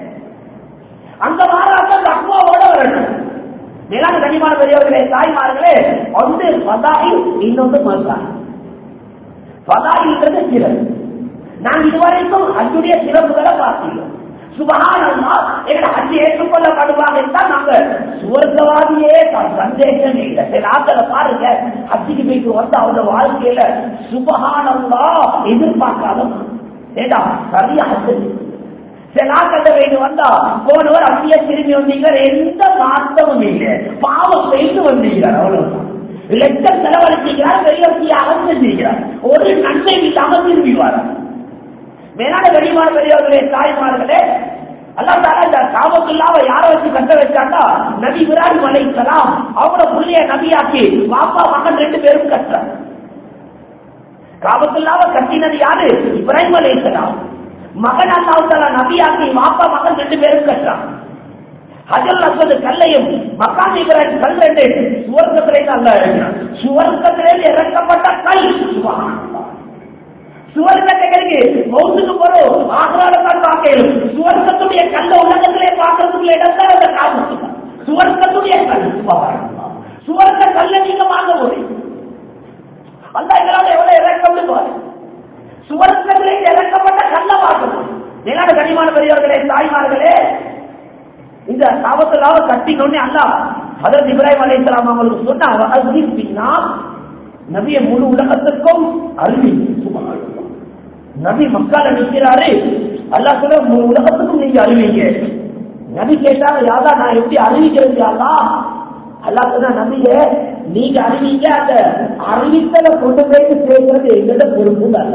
அந்த வாராக தக்வாவோட வரணும். மேலான கனிமான பெரியவர்களே, தாய்மார்களே, ஒன்று ஃபதாயில், இன்னொன்று மர்தான். ஃபதாயில்ன்றது சிறப்பு. நான் இதுவரைக்கும் ஹஜ்ஜுடைய சிறப்புகளை பார்த்தோம். சுப்ஹானல்லாஹ், எங்களை ஹஜ் ஏற்றுக்கொள்ளப்படுவாங்க என்றால் நாங்க சுவர்க்கவாதியே தான், சந்தேகமே இல்லை. சில ஆட்களை பாருங்க, ஹஜ்ஜுக்கு போயிட்டு வந்து அவங்க வாழ்க்கையில சுப்ஹானல்லாஹ் எதிர்பார்க்காத ஏடா சரியா ஹஜ். சில ஆட்கள் போயிட்டு வந்தா போனவர் அப்படியே திரும்பி வந்தீங்க, எந்த மாற்றமும் இல்லை, பாவம் போயிட்டு வந்தீங்க, அவ்வளவுதான். லட்சம் செலவழிக்கிறார், பெரியவர்த்தியாக செஞ்சிருக்கிறார், ஒரு நன்மை இல்லாம திரும்பி வர. மேலான கனிமான பெரியவர்களே, தாய்மார்களே, அல்லாஹ் தஆலா இந்த காபத்துல்லாஹ்வை யாரை வச்சு கட்ட வச்சாண்டா, நபி இப்ராஹிம் அலைஹிஸ்ஸலாம் அவங்கள புள்ளைய நபியாக்கி பாப்பா மகன் ரெண்டு பேரும் கட்டுறாங்க. காபத்துல்லாஹ்வை கட்டினது யாரு? இப்ராஹிம் அலைஹிஸ்ஸலாம். மகன் அல்லாஹ் தஆலா நபியாக்கி பாப்பா மகன் ரெண்டு பேரும் கட்டுறாங்க. ஹஜ்ருல் அஸ்வத் கல்லையும் மக்காம் இப்ராஹிம் கல் ரெண்டு சுவர்க்கத்திலே அல்லாஹ் இறக்கினான். சுவர்க்கத்திலே இறக்கப்பட்ட கல். சுப்ஹானல்லாஹ், சுவர்க்கத்துக்கு மௌத்துக்கு போறோம், ஆகராலத்தான் பார்க்கணும். சுவர்க்கத்துடைய கல்ல உலகத்திலே பார்க்கறதுக்குள்ள இடத்தான் அந்த காபத்து. சுவர்க்கத்துடைய கல். சுப்ஹானல்லாஹ், சுவர்க்க கல்ல நீங்க வாங்க முடியும். அல்லாஹ் இதனால எவ்வளவு இறக்கம் பாரு. சுவர்க்கத்திலே இறக்கப்பட்ட கல்ல பார்க்கணும். மேலான கனிமான பெரியவர்களே, தாய்மார்களே, இந்த காபத்துல்லாஹ்வை கட்டினோடனே அல்லாஹ் ஹஜ்ரத் இப்ராஹிம் அலைஹிஸ்ஸலாம் அவங்களுக்கு சொன்னா, நபியை முழு உலகத்திற்கும் அறிவி. நபி மக்கால நிற்கிறாரு, அல்லாஹ் சொல்ற உலகத்துக்கும் நீங்க அறிவிங்க. நபி கேட்டாங்க, யாரா நான் எப்படி அறிவிக்கிறது யாரா? அல்லாஹ் சொன்ன, நபியே நீங்க அறிவிங்க, அந்த அறிவித்தலை கொண்டு போயிட்டு சேர்க்கிறது எங்கட பொறுப்பு அல்ல.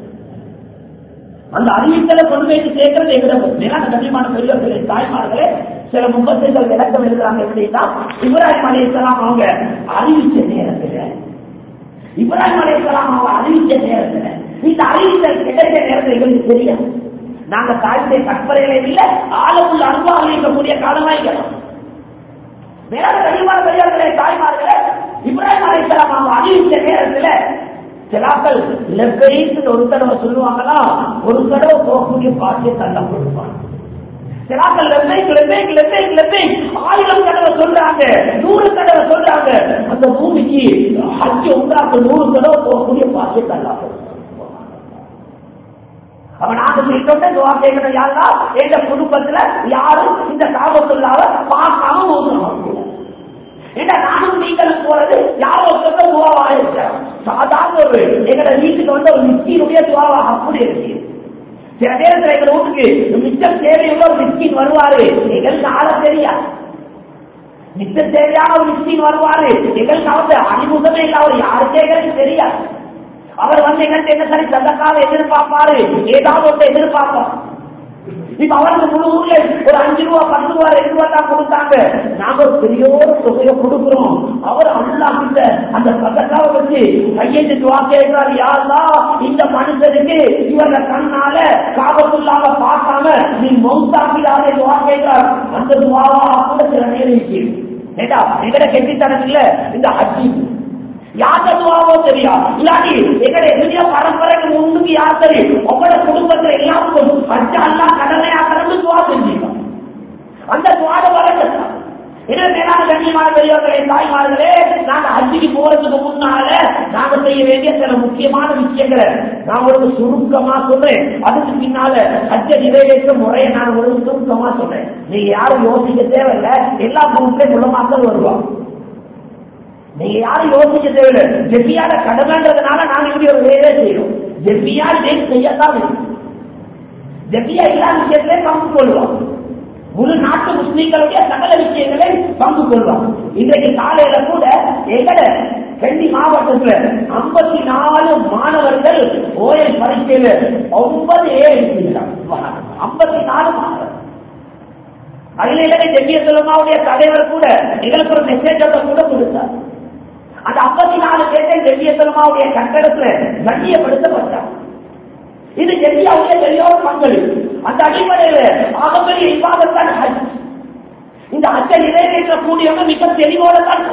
அந்த அறிவித்தலை கொண்டு போயிட்டு சேர்க்கிறது எங்கட பொறுப்பு. ஏன்னா கண்ணியமான பெரியவர்களே, தாய்மார்களே, சில முப்பத்தைகள் விளக்கம் எழுதுறாங்க. எப்படின்னா, இப்ராஹிம் அலைஹிஸ்ஸலாம் அவங்க அறிவிச்ச நேரத்தில் இப்ராஹிம் அலைஹிஸ்ஸலாம் அவங்க அறிவிச்ச நேரத்தில் இந்த அறிவித்தல் கிடைச்ச நேரத்தில் எங்களுக்கு தெரியும். நாங்க தாய்மை கற்பனையில இல்ல, ஆளுக்குள்ள அன்பாக இருக்கக்கூடிய காலமாய்க்கிறோம். மேலான கண்ணியமான பெரியவர்களே, தாய்மார்களே, இப்ராஹிம் அலைஹிஸ்ஸலாம் அவங்க அறிவிச்ச நேரத்தில் சிலாக்கள் லெப்பைன்னு ஒரு தடவை சொல்லுவாங்களா, ஒரு தடவை போகக்கூடிய பாக்கிய தள்ள கொடுப்பாங்க. சிலாக்கள் லெப்பைக் லெப்பைக் லெப்பைக் லெப்பைக் ஆயிரம் தடவை சொல்றாங்க, நூறு தடவை சொல்றாங்க. அந்த பூமிக்கு ஹஜ் உண்டாக்கு நூறு தடவை போகக்கூடிய பாக்கிய தள்ள கொடுப்பாங்க. அவன் நாங்க சொல்லிட்டு துவா கேட்கணும், யாரா எந்த குடும்பத்துல யாரும் இந்த காபத்துள்ளாவ பார்க்காம ஊதுறாங்க. ஏன்னா நானும் நீங்களும் போறது யாரோ சொல்ற துவாவா இருக்கிறோம். சாதாரண ஒரு எங்களை வீட்டுக்கு வந்து ஒரு மிஸ்கினுடைய துவாவா அப்படி இருக்கு. சில நேரத்தில் எங்க வீட்டுக்கு மிச்சம் தேவையுள்ள ஒரு மிஸ்கின் வருவாரு, எங்களுக்கு ஆள தெரியாது. மிச்சம் தேவையான ஒரு மிஸ்கின் வருவாரு, எங்களுக்கு அவருக்கு அறிமுகமே இல்லை, அவர் யாருக்கே எங்களுக்கு தெரியாது. அவர் வந்து எங்கிட்ட என்ன சரி சதக்காவை எதிர்பார்ப்பாரு, ஏதாவது ஒன்று எதிர்பார்ப்பார். இப்ப அவருக்கு முழு ஊர்ல ஒரு அஞ்சு ரூபா பத்து ரூபா ரெண்டு ரூபா தான் கொடுத்தாங்க, நாங்க ஒரு பெரிய ஒரு தொகையை கொடுக்கிறோம். அவர் அல்லாஹ் கிட்ட அந்த சதக்காவை வச்சு கையெழுத்து துவா கேட்கிறார், யாருலா இந்த மனுஷனுக்கு இவர கண்ணால காபத்துள்ளாக பார்க்காம நீ மௌத்தாக்கிடாத துவா கேட்கிறார். அந்த துவாவா கூட சில நேரம் இருக்கு. ஏட்டா எங்கட கெட்டித்தனம் இல்ல இந்த ஹஜ்ஜி யார் துவாவோ தெரியா, இல்லாட்டி எங்களை எதிரிய பரம்பரைக்கு முன்னுக்கு யார் தெரியும். உங்களோட குடும்பத்துல எல்லாருக்கும் ஹஜ்ஜ அல்லாஹ் கடமையாக்கணும்னு துவா செஞ்சிருக்கோம். அந்த துவாட வரக்கத்தான். என்ன மேலான கண்ணியமான பெரியவர்களே, தாய்மார்களே, நாங்க ஹஜ்ஜிக்கு போறதுக்கு முன்னால நாங்க செய்ய வேண்டிய சில முக்கியமான விஷயங்களை நான் உங்களுக்கு சுருக்கமா சொல்றேன். அதுக்கு பின்னால ஹஜ்ஜ நிறைவேற்ற முறையை நான் உங்களுக்கு சுருக்கமா சொல்றேன். நீங்க யாரும் யோசிக்க தேவையில்லை, எல்லா குரூப்லயும் மூலமாக்கள் வருவாங்க. நீங்க யாரும் யோசிக்க தேவையில்லை. ஜெபியால கடமைன்றதுனால நாங்க இப்படி ஒரு வேலை செய்யறோம். ஜெபியா இதே செய்யத்தான் வேண்டும். ஜெபியா எல்லா விஷயத்திலையும் பங்கு கொள்வோம். முழு நாட்டு முஸ்லீம்களுடைய சகல விஷயங்களை பங்கு கொள்வோம். இன்றைக்கு காலையில கூட எங்கட கண்டி மாவட்டத்துல ஐம்பத்தி நாலு மாணவர்கள் ஓயல் பரீட்சையில ஒன்பது ஏ இருக்கிறாங்க. ஐம்பத்தி நாலு மாணவர்கள். அதுல இலங்கை ஜெபிய செல்வமாவுடைய தலைவர் கூட எங்களுக்கு ஒரு மெசேஜ் கூட கொடுத்தார். அந்த ஐம்பத்தி நாலு பேரை ஜெபிய செல்வமாவுடைய கட்டடத்துல கண்ணியப்படுத்தப்பட்டார். இது ஜெபியாவுடைய பெரிய பங்களிப்பு. அந்த அடிப்படையில ஆகப்பெரிய இபாதத்தான் ஹஜ். இந்த ஹஜ்ஜை நிறைவேற்றக்கூடியவங்க மிக தெளிவோட தான்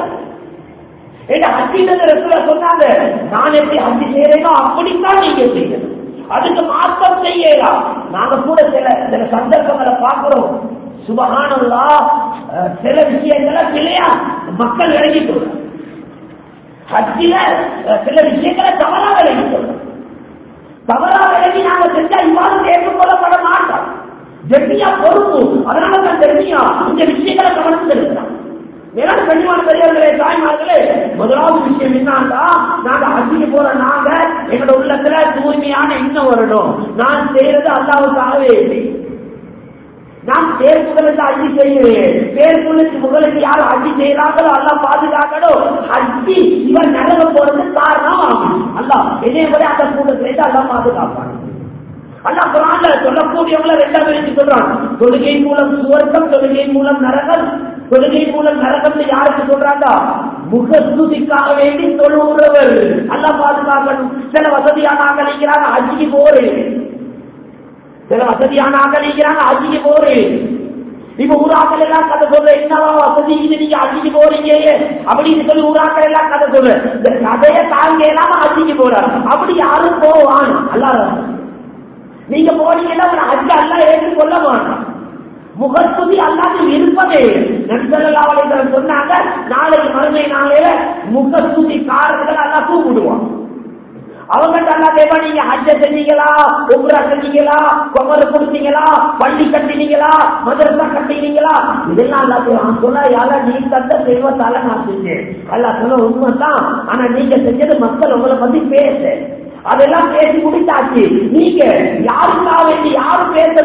ஹஜ்ஜில சொன்னாங்க, நான் எப்படி ஹஜ்ஜி செய்யறேனோ அப்படித்தான் நீங்க செய்யணும், அதுக்கு மாற்றம் செய்யலாம். நாங்க கூட சில சில சந்தர்ப்பங்களை பார்க்கிறோம். சுபஹானல்லாஹ், சில விஷயங்களை பிழையா மக்கள் விளங்கிக் கொள்றாங்க. ஹஜ்ஜில சில விஷயங்களை தவறா விளங்கிக் கொள்றாங்க. தவறா விளங்கி நாங்க செஞ்சா இவ்வாறு ஏற்றுக்கொள்ளப்பட மாட்டோம். ஜெபியா பொறுப்பு, அதனால தான் ஜெபியா இந்த விஷயங்களை கவனம் செலுத்துறாங்க. மேலான கண்ணியமான பெரியவர்களே, தாய்மார்களே, முதலாவது விஷயம் என்னன்னா, நாங்க ஹஜ்ஜிக்கு போற நாங்க எங்களோட உள்ளத்துல தூய்மையான எண்ணம் வரணும். நான் செய்யறது அல்லாஹ்வுக்காகவே இல்லை. நாம் பேர் புகழுக்கு அஜி செய்யறேன். பேர் புகழுக்கு புகழுக்கு யாரும் அஜி செய்யறாங்களோ அல்லாஹ் பாதுகாக்கணும். அஜி இவன் நரகம் போறது காரணம் ஆகும். அல்லாஹ் இதே போல அந்த கூட்டத்திலிருந்து அல்லாஹ் பாதுகாப்பாங்க. அல்லாஹ் குர்ஆன்ல சொல்லக்கூடியவங்கள ரெண்டா பிரிச்சு சொல்றான். தொழுகை மூலம் சுவர்க்கம், தொழுகை மூலம் நரகம். தொழுகை மூலம் நரகம் யாருக்கு சொல்றாங்க? முகஸ்துதிக்காக வேண்டி தொழுகிறவர். அல்லாஹ் பாதுகாக்கணும். சில வசதியான ஆக்களிக்கிறாங்க அஜிக்கு போறேன், சில வசதியான ஆக்களிக்கிறாங்க அஜிக்கு போறேன். இப்ப ஊராக்கள் எல்லாம் கதை சொல்ற, என்னவா வசதி நீங்க அஜிக்கு போறீங்க அப்படின்னு சொல்லி ஊராக்கள் எல்லாம் கதை சொல்ற. இந்த கதையை தாங்க எல்லாம் அஜிக்கு போறாரு. அப்படி யாரும் போவான் அல்லாத நீங்க போனீங்கன்னா ஒரு அஜி அல்லா ஏற்றுக்கொள்ள மாட்டான். முகஸ்துதி அல்லாது விருப்பமே. நபிசல்லாஹு சொன்னாங்க, நாளைக்கு மறுமை நாளையில முகஸ்துதி காரர்கள் அல்லா கூப்பிடுவான். அவங்கள்ட்ட அல்லா கேட்பா, நீங்க ஹஜ்ஜ செஞ்சீங்களா, உம்ரா செஞ்சீங்களா, கொமரு கொடுத்தீங்களா, பள்ளி கட்டினீங்களா, மதரசா கட்டினீங்களா, இதெல்லாம் அல்லா கேட்பான். சொன்னா யாரா நீ தந்த செல்வத்தால நான் செஞ்சேன். அல்லா சொன்ன உண்மைதான், ஆனா நீங்க செஞ்சது மக்கள் உங்களை பத்தி பேச, அதெல்லாம் பேசி முடித்தாச்சு. நீங்க யாருக்கா வேண்டி யாரும் பேச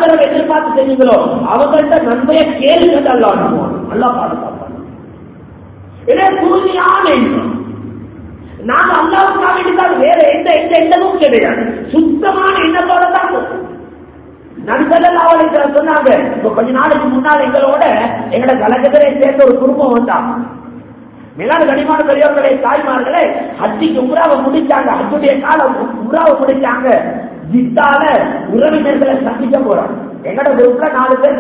தடவை எதிர்பார்த்து செஞ்சீங்களோ அவங்கள்ட்ட நன்மையை கேள்வி அல்லா அனுப்புவான். நல்லா பாதுகாப்பான். இதே தூய்மையான எண்ணம். நாங்க அல்லாவுக்காக வேண்டிதான் வேற எந்த எந்த எண்ணமும் கிடையாது. சுத்தமான எண்ணத்தோட தான் நடுத்தல சொன்னாங்க. கொஞ்ச நாளைக்கு முன்னால் எங்களோட எங்களோட கலகத்திலே சேர்ந்த ஒரு குடும்பம் வந்தாங்க. மேலான கனிமான பெரியவர்களே, தாய்மார்களே, ஹஜ்ஜிக்கு உம்ராவை முடிச்சாங்க. ஹஜ்ஜுடைய காலம் உம்ராவை முடிச்சாங்க. ஜித்தால உறவினர்களை சந்திக்க போறாங்க. எங்கட குரூப்ல நாலு பேர்.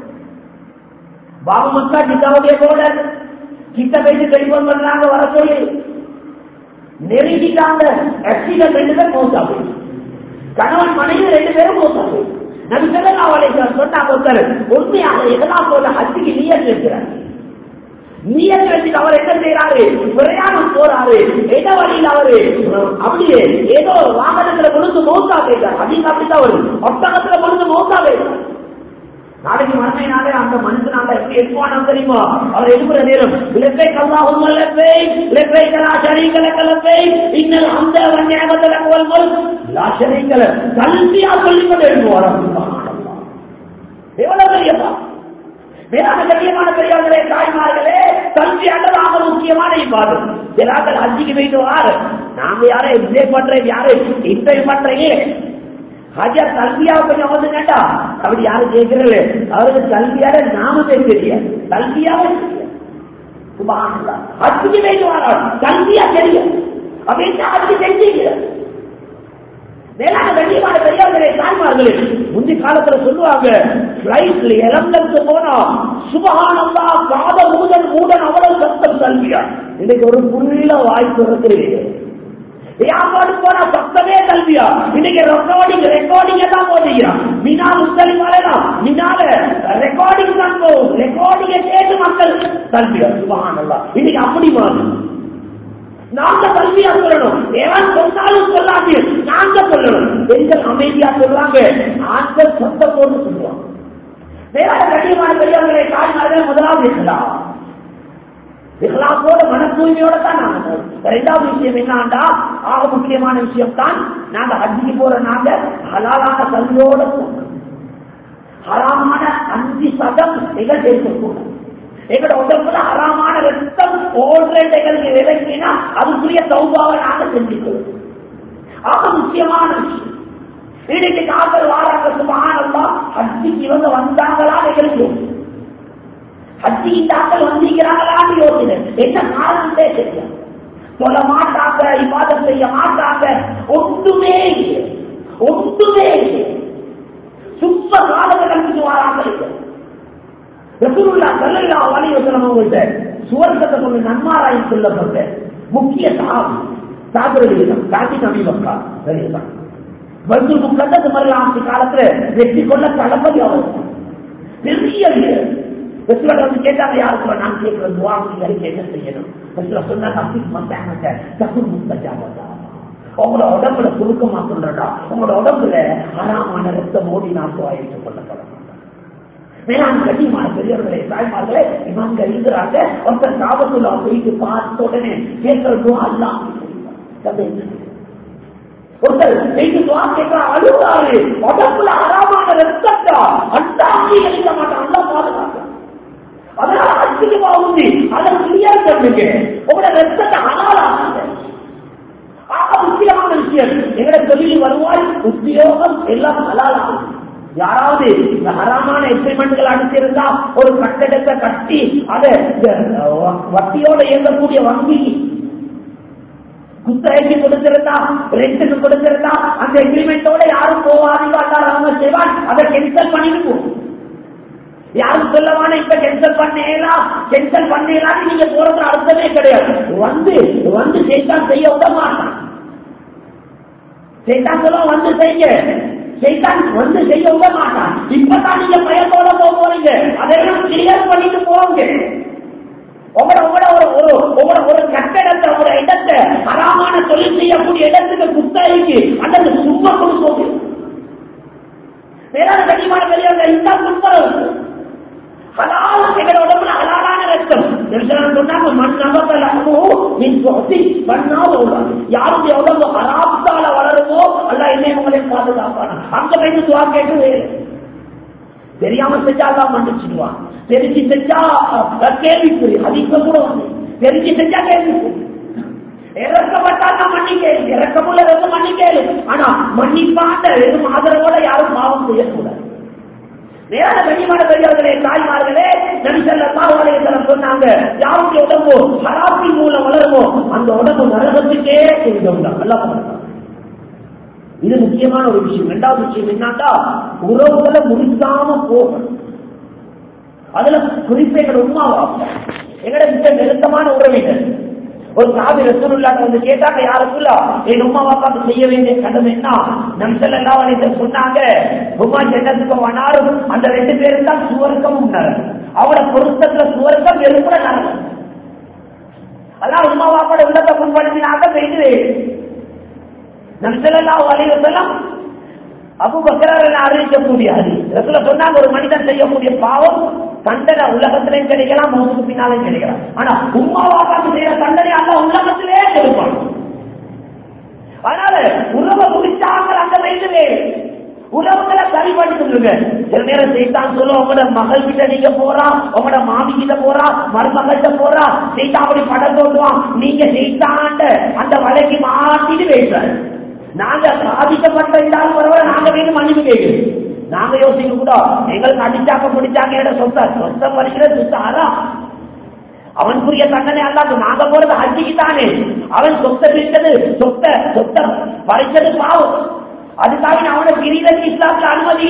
பாபு மக்கா ஜித்தாவுடைய போட கிட்ட பேசி டெலிபோன் பண்றாங்க, வர சொல்லி நெருங்கிட்டாங்க. ஆக்சிடென்ட் ரெண்டு பேர் மௌத்தா போய், கணவன் மனைவி ரெண்டு பேரும் மௌத்தா போய். நபி ஸல்லல்லாஹு அலைஹி வஸல்லம் சொன்னாங்க, ஒருத்தர் உண்மையாக எதெல்லாம் போல ஹஜ்ஜிக்கு நியத் வைக்கிறார். நியத் வச்சுட்டு அவர் என்ன செய்யறாரு? பிரயாணம் போறாரு. எந்த வழியில் அவரு அப்படியே ஏதோ வாகனத்துல கொண்டு மௌத்தா போயிட்டார். அதிக அப்படித்தான் வரும். ஒட்டகத்துல கொண்டு மௌத்தா போயிட்டார். நாளைக்கு மறுமை நாளே அந்த மனுஷனால எப்படி எடுப்பானோ தெரியுமா? அவர் எடுக்கிற நேரம் இலக்கை கல்லாஹும் அல்லப்பை இலக்கை கலா ஷரீகல கலப்பை இன்னல் அந்த வன்னியகத்துல கோல்மல் லா ஷரீகல கல்வியா சொல்லிக்கொண்டு எடுக்குவார். எவ்வளவு பெரியதா! வேளாண் கண்ணியமான பெரியவர்களே, தாய்மார்களே, கல்வி அல்லதாக முக்கியமான இவ்வாறு எல்லாத்தில் ஹஜ்ஜிக்கு போயிட்டு வாரு. நாங்க யாரும் எக்ஸாம் பண்றேன், யாரும் இன்டர்வியூ பண்றீங்க. ஹஜ்ஜா கல்வியா கொஞ்சம் வந்து கேட்டா அப்படி யாரும் கேட்கறது. அவருக்கு கல்வியால நாமமே தெரியாது, கல்வியாவே சுபஹானல்லாஹ். ஹஜ்ஜிக்கு போயிட்டு வாரா, கல்வியா தெரியும். அப்ப என்ன ஹஜ்ஜி செஞ்சீங்க? வேளாண் கண்ணியமான பெரியவர்களே, தாய்மார்களே, முந்தைய காலத்துல சொல்லுவாங்க, பிளைட்ல இளம்பலுக்கு போனா சுபஹானல்லாஹ் காத மூடன் மூடன் அவ்வளவு சத்தம் கல்வியா. இன்னைக்கு ஒரு புள்ள வாய்ப்பு இருக்கிறது. வியாபாடு போனா சத்தமே கல்வியா. இன்னைக்கு ரெக்கார்டிங் ரெக்கார்டிங்க தான் போடுகிறான். மினா முஸ்லிமாலாம் மினால ரெக்கார்டிங் தான் போகும். ரெக்கார்டிங்க கேட்டு மக்கள் கல்வியா. சுபஹானல்லாஹ். இன்னைக்கு அப்படி மாறும். நாங்க கல்வியா சொல்லணும். எவன் சொன்னாலும் சொல்லாது, நாங்க சொல்லணும். பெண்கள் அமைதியா சொல்றாங்க, ஆண்கள் சத்தத்தோடு சொல்லுவாங்க. வேற கண்ணியமான பெரியவர்களை காரணம் முதலாவது இருக்கலாம். இஹ்லாஸோட மன தூய்மையோட தான் நாங்க. இரண்டாவது விஷயம் என்னன்னா, ஆக முக்கியமான விஷயம் தான் நாங்க ஹஜ்ஜிக்கு போற நாங்க ஹலாலான கல்வியோட போகணும். ஹராமான அஞ்சு சதம் நிகழ் சேர்க்கக்கூடாது. எங்களோட உடம்புல ஹராமான ரத்தம் ஓடுற நிகழ்ச்சி விளங்கினா அதுக்குரிய தௌபாவை நாங்க செஞ்சுக்கிறோம். ஆக முக்கியமான விஷயம். இன்னைக்கு காதல் வாராங்க சுபஹானல்லாஹ். ஹஜ்ஜிக்கு இவங்க வந்தாங்களா நிகழ்ச்சி, ஹஜ்ஜிக்கு தாக்கல் வந்திருக்கிறாங்களான்னு யோசனை. என்ன காரணத்தே தெரியாது. சொல்ல மாட்டாங்க, இபாதத் செய்ய மாட்டாங்க, ஒன்றுமே இல்லை, ஒன்றுமே இல்லை. சுத்த காலத்தை கழிச்சு வராங்க. ரசூலுல்லாஹ் ஸல்லல்லாஹு அலைஹி வஸல்லம் அவங்கள்ட்ட சுவர்க்கத்தை கொண்டு நன்மாராயம் சொல்லப்பட்ட முக்கிய சாபி சாபிரலிதான் காசி நபி மக்கா சரிதான். பைத்துல் முகத்தஸ் மரலாசி காலத்துல வெற்றி கொள்ள தளபதி அவர் பெரிய ரசூலுல்லாஹ் வந்து கேட்டாங்க, யார் சொல்ல நான் கேட்கிற துஆ உங்களுக்கு என்ன செய்யணும்? ரசூலுல்லாஹ் சொன்னாங்க, அப்படி மத்தாங்க தகுர் முஸ்தஜாபா. உங்களோட உடம்புல சுருக்கமா சொல்றடா, உங்களோட உடம்புல ஹராமான ரத்தம் ஓடி நான் துஆ ஏற்றுக்கொள்ளப்படும். வேளாண் கண்ணியமான பெரியவர்களே, தாய்மார்களே, இமாம்கள் இருக்கிறாங்க. ஒருத்தர் காபத்துல்லா போயிட்டு பார்த்த உடனே கேட்கிற துஆ அல்லாஹ் ஒருத்தர் போயிட்டு துஆ கேட்கிற அழுவாரு. உடம்புல ஹராமான ரத்தத்தா அல்லாஹ் அங்கீகரிக்க மாட்டான், அல்லாஹ் பாதுகாக்க. அதனால ஹஜ்ஜுக்கு போகுது, அதை கிளியர் பண்ணுங்க. உங்களோட ரத்தத்தை ஹலாலாக்குங்க. ஆக முக்கியமான விஷயம், எங்களோட தொழில் வருவாய் உத்தியோகம் எல்லாம் ஹலாலாகும். யாராவது இந்த ஹராமான எக்ஸ்பெரிமெண்ட்கள் அடிச்சிருந்தா ஒரு கட்டடத்தை கட்டி அதை வட்டியோட இயங்கக்கூடிய வங்கி குத்தகைக்கு கொடுத்திருந்தா, ரெண்டுக்கு கொடுத்திருந்தா, அந்த எக்ரிமெண்டோட யாரும் போவாதீங்க, அல்லாஹ் செய்வான். அதை கேன்சல் பண்ணிட்டு போகும். யாரும் சொல்லவான இப்ப கேன்சல் பண்ணலாம் கேன்சல் பண்ணலாம் நீங்க போறது அர்த்தமே கிடையாது. வந்து வந்து சைத்தான் செய்ய விட மாட்டான். சைத்தான் சொல்ல வந்து செய்ய, சைத்தான் வந்து செய்ய விட மாட்டான். இப்பதான் நீங்க பயத்தோட போக போறீங்க, அதெல்லாம் கிளியர் பண்ணிட்டு போங்க. உங்களோட உங்களோட ஒரு உங்களோட ஒரு கட்டடத்தை ஒரு இடத்தை ஹராமான தொழில் செய்யக்கூடிய இடத்துக்கு குத்தகைக்கு அல்லது சும்மா கொடுப்போம். வேளாண் கண்டிப்பான பெரியவங்க இதுதான் உட்புறம். ஹலால் எங்களோட உடம்புல ஹலாலான ரத்தம் சொன்னாங்க. மண் நமக்கோ மின் சொத்தி மண்ணால் உள்ளாது. யாருடைய உடம்பு ஹராத்தால வளருமோ அல்ல என்னை உங்களை பாதுகாப்பான. அங்க போயிட்டு துவா கேட்டு தெரியாம செஞ்சாதான் மன்னிச்சிடுவான், தெரிஞ்சு செஞ்சா கேள்விக்குறி. அதிக கூட வந்து தெரிஞ்சு செஞ்சா கேள்விக்குறி. இறக்கப்பட்டா மன்னிக்க, இறக்கமுள்ள ரெண்டு மன்னிக்கேன். ஆனா மன்னிப்பாண்ட எதுவும் ஆதரவோட யாரும் பாவம் செய்யக்கூடாது. வேற கண்ணியமான பெரியவர்களே, தாய்மார்களே, நபி ஸல்லல்லாஹு அலைஹி வஸல்லம் சொன்னாங்க, யாருடைய உடம்பு ஹராத்தின் மூலம் வளருமோ அந்த உடம்பு நரகத்துக்கே செல்லும். அல்லாஹ் சொல்றான். இது முக்கியமான ஒரு விஷயம். இரண்டாவது விஷயம் என்னன்னா, உறவுகளை முடிக்காம போகணும். அதுல குறிப்பேங்கள் உண்மாவா எங்கட மிக நெருக்கமான உறவினர் ஒரு சாபி ரசூலுல்லாஹ் வந்து கேட்டாங்க, யா ரசூலல்லாஹ், என் உம்மா பாப்பாக்கு செய்ய வேண்டிய கடமை என்ன? நபி ஸல்லல்லாஹு அலைஹி வஸல்லம் சொன்னாங்க, உம்மா ஜன்னத்துக்கு வனாரும், அந்த ரெண்டு பேரும் தான் சுவர்க்கமும் நரகம். அவட பொருத்தத்துல சுவர்க்கம், வெறுப்புல நரகம். அதான் உம்மா பாப்பாட உள்ளத்தை முன்படுத்தினாங்க. செய்து நபி ஸல்லல்லாஹு அலைஹி வஸல்லம் அபூ பக்கர் அறிவிக்கக்கூடிய ஹதீஸ். ரசூலுல்லாஹ் சொன்னாங்க, ஒரு மனிதன் செய்யக்கூடிய பாவம் தண்டனை உலகத்திலையும் கிடைக்கலாம், மௌத்துக்கு பின்னாலையும் கிடைக்கலாம். ஆனா உம்மா பாப்பாக்கு செய்யற தண்டனை அல்லாஹ் உலகத்திலே கொடுப்பான். அதனால உறவை முடிச்சாங்க அந்த வயசுலே உறவுகளை சரி பண்ணி சொல்லுங்க. சில நேரம் செய்தான் சொல்லும், உங்களோட மகள் கிட்ட நீங்க போறா, உங்களோட மாமி கிட்ட போறா, மருமகிட்ட போறா, செய்தா அப்படி படம் தோண்டுவான். நீங்க செய்தாண்ட அந்த வலைக்கு மாட்டிட்டு பேசுறாரு. நாங்க சாதிக்கப்பட்ட இருந்தாலும் பரவாயில்ல, நாங்க வேணும் மன்னிப்பு கேட்கிறோம். நாங்க யோசிக்க கூட, எங்களுக்கு அடிச்சாக்க பிடிச்சாங்க சொத்த சொத்தம் வலிக்கிற சுத்தாரா அவனுக்குரிய தண்டனை அல்லாது. நாங்க போறது ஹஜ்ஜிக்கு தானே. அவன் சொத்த பிடித்தது சொத்த சொத்த பறிச்சது பாவம். அதுக்காக அவனை பிரிவதற்கு இஸ்லாத்துல அனுமதி.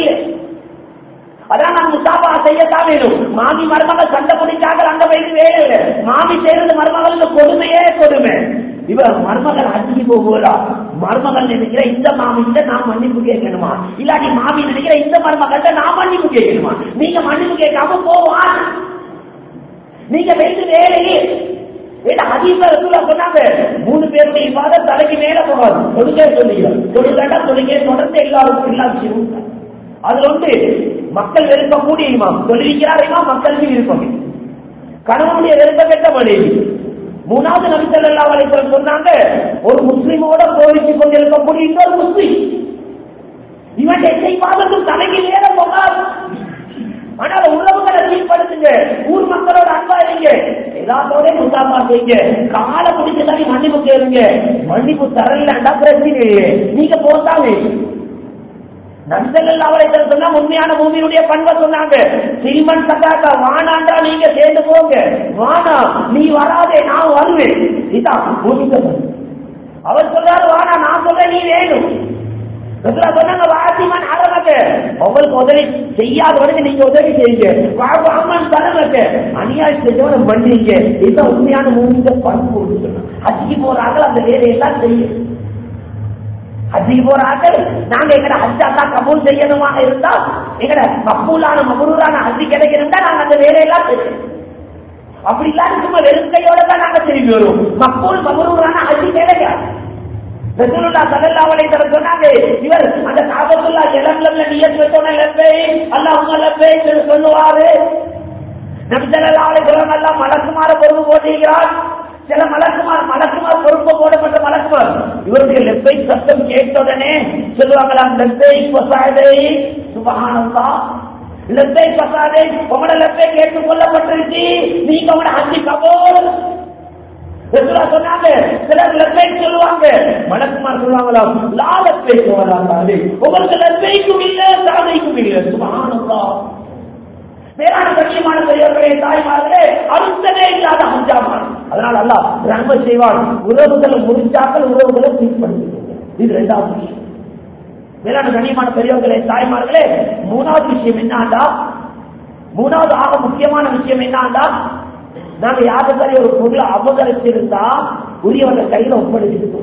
அதான் நான் முசாபா செய்யத்தான் வேணும். மாமி மருமகள் சண்டை பிடிச்சாங்க அந்த வயது வேலை இல்லை. மாமி செய்யறது மருமகளுக்கு கொடுமையே கொடுமை. இவர் மருமகள் ஹஜ்ஜிக்கு போகிறா, மருமகள் நினைக்கிற இந்த மாமிகிட்ட நான் மன்னிப்பு கேட்கணுமா, இல்லாட்டி மாமி நினைக்கிற இந்த மருமகிட்ட நான் மன்னிப்பு கேட்கணுமா? நீங்க மன்னிப்பு கேட்காம போவான். நீங்க வைத்து வேலையே சொன்னாங்க, மூணு பேருடைய இவாதம் தலைக்கு மேல போகாது. தொழுகை சொல்லுகிறார், தொழுகா தொழுகை தொடர்ந்து எல்லாருக்கும் எல்லா விஷயமும். அதுல வந்து மக்கள் வெறுக்கக்கூடிய இமாம் சொல்லியிருக்கிறார், இமாம் மக்களுக்கு விருப்பம். கணவனுடைய வெறுப்ப கெட்ட மனைவி. மூணாவது நபி ஸல்லல்லாஹு அலைஹி வஸல்லம் சொன்னாங்க, ஒரு முஸ்லிமோட போரிட்டுக் கொண்டிருக்கக்கூடிய இன்னொரு முஸ்லிம் இவன் எந்த இவாதத்தும் தலைக்கு மேல போகாது. ஆனால் உறவுகளை சீர்படுத்துங்க, ஊர் மக்களோட அன்பா இருங்க, எல்லாத்தோட முசாபா செய்யுங்க, காலை பிடிச்ச தண்ணி மன்னிப்பு கேளுங்க. மன்னிப்பு தரலண்டா பிரச்சனை நீங்க போட்டாங்க. நபி ஸல்லல்லாஹு அலைஹி வஸல்லம் சொன்னா உண்மையான பூமியுடைய பண்பை சொன்னாங்க. சில்மன் சதாக்கா வானாண்டா நீங்க சேர்ந்து போங்க, வானா நீ வராதே நான் வருவேன். இதான் பூமிக்கு அவர் சொல்றாரு, வானா நான் சொல்ற நீ வேணும். சொன்னாங்க, வாசிமன் அறமக்க உங்களுக்கு உதவி செய்யாதவனுக்கு நீங்க உதவி செய்யுங்க, வாமன் தரமக்க அநியாயம் செஞ்சவன மன்னிங்க. இதுதான் உண்மையான பூமிக்கு பண்பு. ஹஜ்ஜிக்கு போறாங்க அந்த வேலையெல்லாம் செய்யும். ஹஜ்ஜிக்கு போறாங்க, நாங்க எங்கட ஹஜ்ஜா கபூல் செய்யணுமாக இருந்தா, எங்கட மக்கூலான மபரூரான ஹஜ்ஜி கிடைக்கணும்னா நாங்க அந்த வேலையெல்லாம் செய்யணும். அப்படி இல்லாத சும்மா வெறுக்கையோட தான் நாங்க திரும்பி வருவோம். மக்கூல் மபரூரான ஹஜ்ஜி கிடைக்காது. ரசூலுல்லாஹ் ஸல்லல்லாஹு அலைஹி வஸல்லம் சொன்னாங்க, இவர் அந்த காபத்துல்லாஹ் இலம்லம்ல நியத் வச்சோனே லப்பை அல்லாஹும்ம லப்பை என்று சொல்லுவாரு. நபி ஸல்லல்லாஹு அலைஹி வஸல்லம் அல்லாஹ் மலக்குமார பொறுப்பு போட்டிருக்கிறார். சில மலக்குமார் மலக்குமார் பொறுப்பு போடப்பட்ட மலக்குமார் இவருடைய லப்பை சத்தம் கேட்ட உடனே சொல்லுவாங்களாம், லப்பை ஃபஸாதை சுப்ஹானல்லாஹ், லப்பை ஃபஸாதை உங்களோட லப்பை கேட்டுக் கொள்ளப்பட்டிருச்சு, நீங்க உங்களோட ஹஜ்ஜி கபூல். சொன்னாங்க சிலர் லப்பை சொல்லுவாங்க, மலக்குமார் சொல்லுவாங்களாம் லா லப்பை சொல்லுவாங்க, உங்களுக்கு லப்பைக்கும் இல்லை சாதைக்கும் இல்லை. சுப்ஹானல்லாஹ். வேளாண் கண்ணியமான பெரியவர்களே, தாய்மார்களே, அழுத்தமே இல்லாத ஹஜ்ஜாமான். அதனால் அல்லாஹ் ரஹ்மத் செய்வான். உறவுகளை முறிச்சாக்கள் உறவுகளை சீர்படுத்துகிறது. இது இரண்டாவது விஷயம். வேளாண் கண்ணியமான பெரியவர்களே, தாய்மார்களே, மூணாவது விஷயம் என்னன்னா, மூணாவது ஆக முக்கியமான விஷயம் என்னன்னா, நாங்க யாருக்கு ஒரு பொருளை அபகரிச்சிருந்தா உரியவர்கள் கையில ஒப்படைச்சிட்டு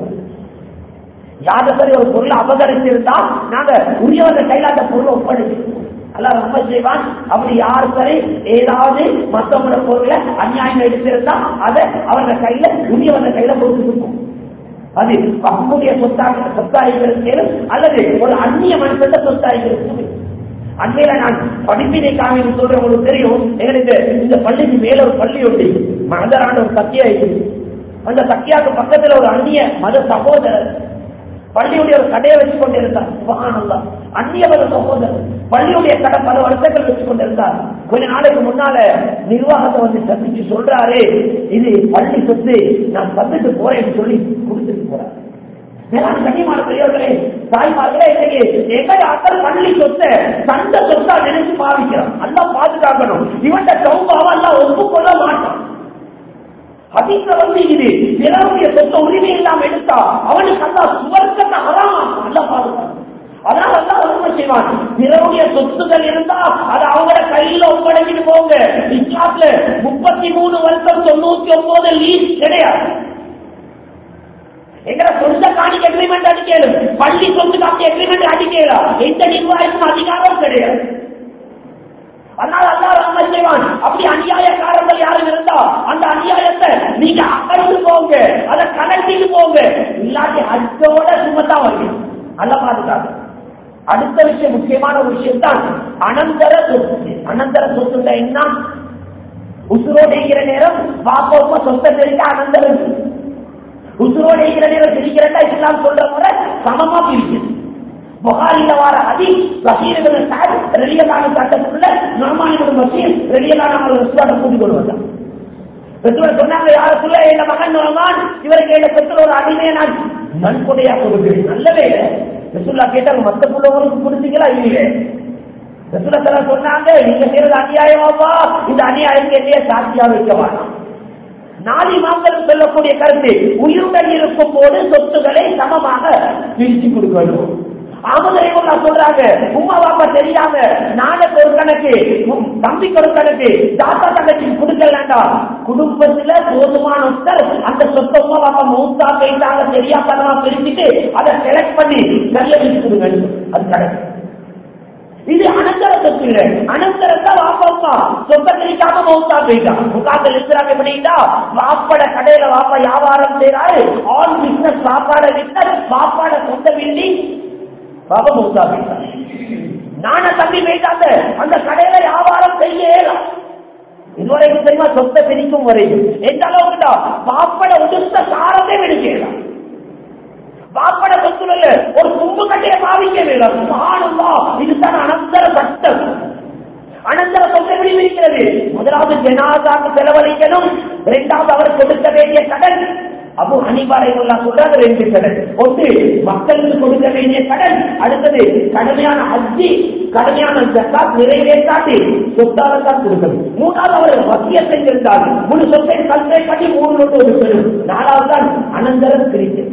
யாருக்கு ஒரு பொருளை அபகரிச்சிருந்தா நாங்க உரியவர்கள் கையில அந்த பொருளை ஒப்படைச்சிட்டு அல்லாஹ் ரொம்ப செய்வான். அப்படி யாரு சரி ஏதாவது மற்றவங்களோட பொருளை அநியாயம் எடுத்திருந்தா அதை அவர்கள் கையில உரியவர்கள் கையில கொடுத்துருக்கும். அது அவங்களுடைய சொத்தாக சொத்தாய்களுக்கு அல்லது ஒரு அந்நிய மனுஷத்த சொத்தாய்களுக்கு. அண்மையில நான் படிப்பினை காமி சொல்றேன், உங்களுக்கு தெரியும், எங்களுக்கு இந்த பள்ளிக்கு மேல ஒரு பள்ளி உண்டு, மகதரான ஒரு சத்தியா இருக்கு. அந்த சத்தியாக்கு பக்கத்துல ஒரு அந்நிய மத சகோதரர் பள்ளியுடைய ஒரு கடையை வச்சு கொண்டிருந்தார். சுப்ஹானல்லாஹ். அந்நியவர் சகோதரர் பள்ளியுடைய கடை பல வருஷங்கள் வச்சு கொண்டிருந்தார். கொஞ்ச நாளைக்கு முன்னால நிர்வாகத்தை வந்து சந்திச்சு சொல்றாரு, இது பள்ளி சொத்து, நான் தந்துட்டு போறேன்னு சொல்லி கொடுத்துட்டு போறாரு. கண்ணியமான பெரியவர்களே, தாய்மார்களே, இன்னைக்கு எங்கள் அக்கல் பள்ளி சொத்தை தந்த சொத்தா நினைச்சு பாவிக்கிறோம். நல்லா பாதுகாக்கணும். இவன் சௌபாவை எல்லாம் ஒப்புக்கொள்ள மாட்டான். ஹதீஸ்ல வந்து இது பிறருடைய சொத்த உரிமை இல்லாம எடுத்தா அவனுக்கு அல்லா சுவர்க்கத்தை ஹராம் நல்லா பாதுகாக்கணும். அதனால தான் உண்மை செய்வான். பிறருடைய சொத்துக்கள் இருந்தா அது அவங்களோட கையில ஒப்படைச்சிட்டு போங்க. இஸ்லாம்ல முப்பத்தி மூணு வருஷம் தொண்ணூத்தி ஒன்பது லீஸ் கிடையாது. எங்களை சொந்த காணிக்கு அக்ரிமெண்ட் அடிக்கலும், பள்ளி சொத்து காப்பி அக்ரிமெண்ட் அடிக்கலாம். எந்த நிர்வாகத்துக்கும் அதிகாரம் கிடையாது. அதனால அல்லாஹ் ரஹ்மத் செய்வான். அப்படி அநியாயக்காரர்கள் யாரும் இருந்தா அந்த அநியாயத்தை நீங்க அகழ்ந்து போங்க, அதை கடத்திட்டு போங்க. இல்லாட்டி அச்சோட சுமத்தான் வருவீங்க. அல்ல பாதுகாப்பு. அடுத்த விஷயம், முக்கியமான ஒரு விஷயம் தான் அனந்தர சொத்து. அனந்தர சொத்து என்ன? உசுரோடு இருக்கிற நேரம் பாப்பா சொத்தை தெரிவிக்க அனந்தரம். உசுரோடு இருக்கிற நேரம் தெரிகிறதா இஸ்லாம் சொல்ற முறை சமமா பிரிக்குது. புகாரில வார ஹதீஸ் பஷீர் சாத் ரலியல்லாஹு சட்டத்துக்குள்ள நுஅமான் இப்னு பஷீர் ரலியல்லாஹு அன்ஹு ரசூலுல்லாஹ் கூட்டி கொண்டு வந்தார். ரசூலுல்லாஹ் சொன்னாங்க, யா ரசூலுல்லாஹ், இந்த மகன் நுஅமான் இவருக்கு ஏழு பெற்ற ஒரு அடிமையை நான் நன்கொடையா கொடுக்கிறேன். நல்லவே ரசூலுல்லாஹ் கேட்டாங்க, மத்த புள்ளவங்களுக்கு கொடுத்தீங்களா? இல்லையே. ரசூலுல்லாஹ் சொன்னாங்க, நீங்க செய்யறது அநியாயமாப்பா, இந்த அநியாயத்தை என்னைய சாட்சியா வைக்க வேண்டாம். நாலு மாதம் சொல்லக்கூடிய கருத்து, உயிருடன் இருக்கும் போது சொத்துக்களை சமமாக பிரிச்சு கொடுக்க வேண்டும். ஆமதரைவங்க சொல்றாங்க, உமா பாப்பா தெரியாம நானுக்கு ஒரு கணக்கு, தம்பிக்கு ஒரு கணக்கு, தாத்தா தங்கச்சி கொடுக்க வேண்டாம். குடும்பத்துல போதுமான அந்த சொத்தை உமா பாப்பா மௌத்தா போயிட்டாங்க தெரியாம பிரிச்சுட்டு அதை செலக்ட் பண்ணி நிறைய பிரிச்சு கொடுங்க. அது கணக்கு. இது அனந்தர சொத்து இல்லை. அனந்தரத்தை வாப்பா சொத்தை பிரிக்காம மௌத்தா போயிட்டான். முகாந்தில் இருக்கிறாங்க. எப்படின்னா வாப்பாட கடையில வாப்பா வியாபாரம் செய்யறாரு. ஆல் பிசினஸ் சாப்பாட பிசினஸ், வாப்பாட சொந்த பில்டிங், பாபா மௌத்தா போயிட்டான். நான தம்பி போயிட்டாங்க. அந்த கடையில வியாபாரம் செய்யலாம். இதுவரைக்கும் தெரியுமா? சொத்தை பிரிக்கும் வரைக்கும் எந்த அளவுக்கு வாப்பட உடுத்த சாரத்தை வெடிக்கலாம். வாப்பட சொத்துல ஒரு தும்பு கட்டையை பாவிக்க வேண்டாம். இதுதான் அனந்தர சட்டம். அனந்தர சொத்தை விரிவிக்கிறது. முதலாவது ஜனாதாக்கு செலவழிக்கணும். இரண்டாவது அவர் கொடுக்க வேண்டிய கடன். அபு ஹனீஃபா ரஹ்மத்துல்லாஹி சொல்றாங்க, ரெண்டு கடன். ஒன்று மக்களுக்கு கொடுக்க வேண்டிய கடன், அடுத்தது கடுமையான ஹஜ்ஜி, கடுமையான ஜக்காத் நிறைவேற்றாட்டி சொத்தாக தான் கொடுக்கணும். மூணாவது அவர் வசிய செஞ்சிருந்தால் முழு சொத்தை கல்லை கட்டி மூணு நோட்டு ஒதுக்கணும். நாலாவது தான் அனந்தரம் பிரிக்கிறது.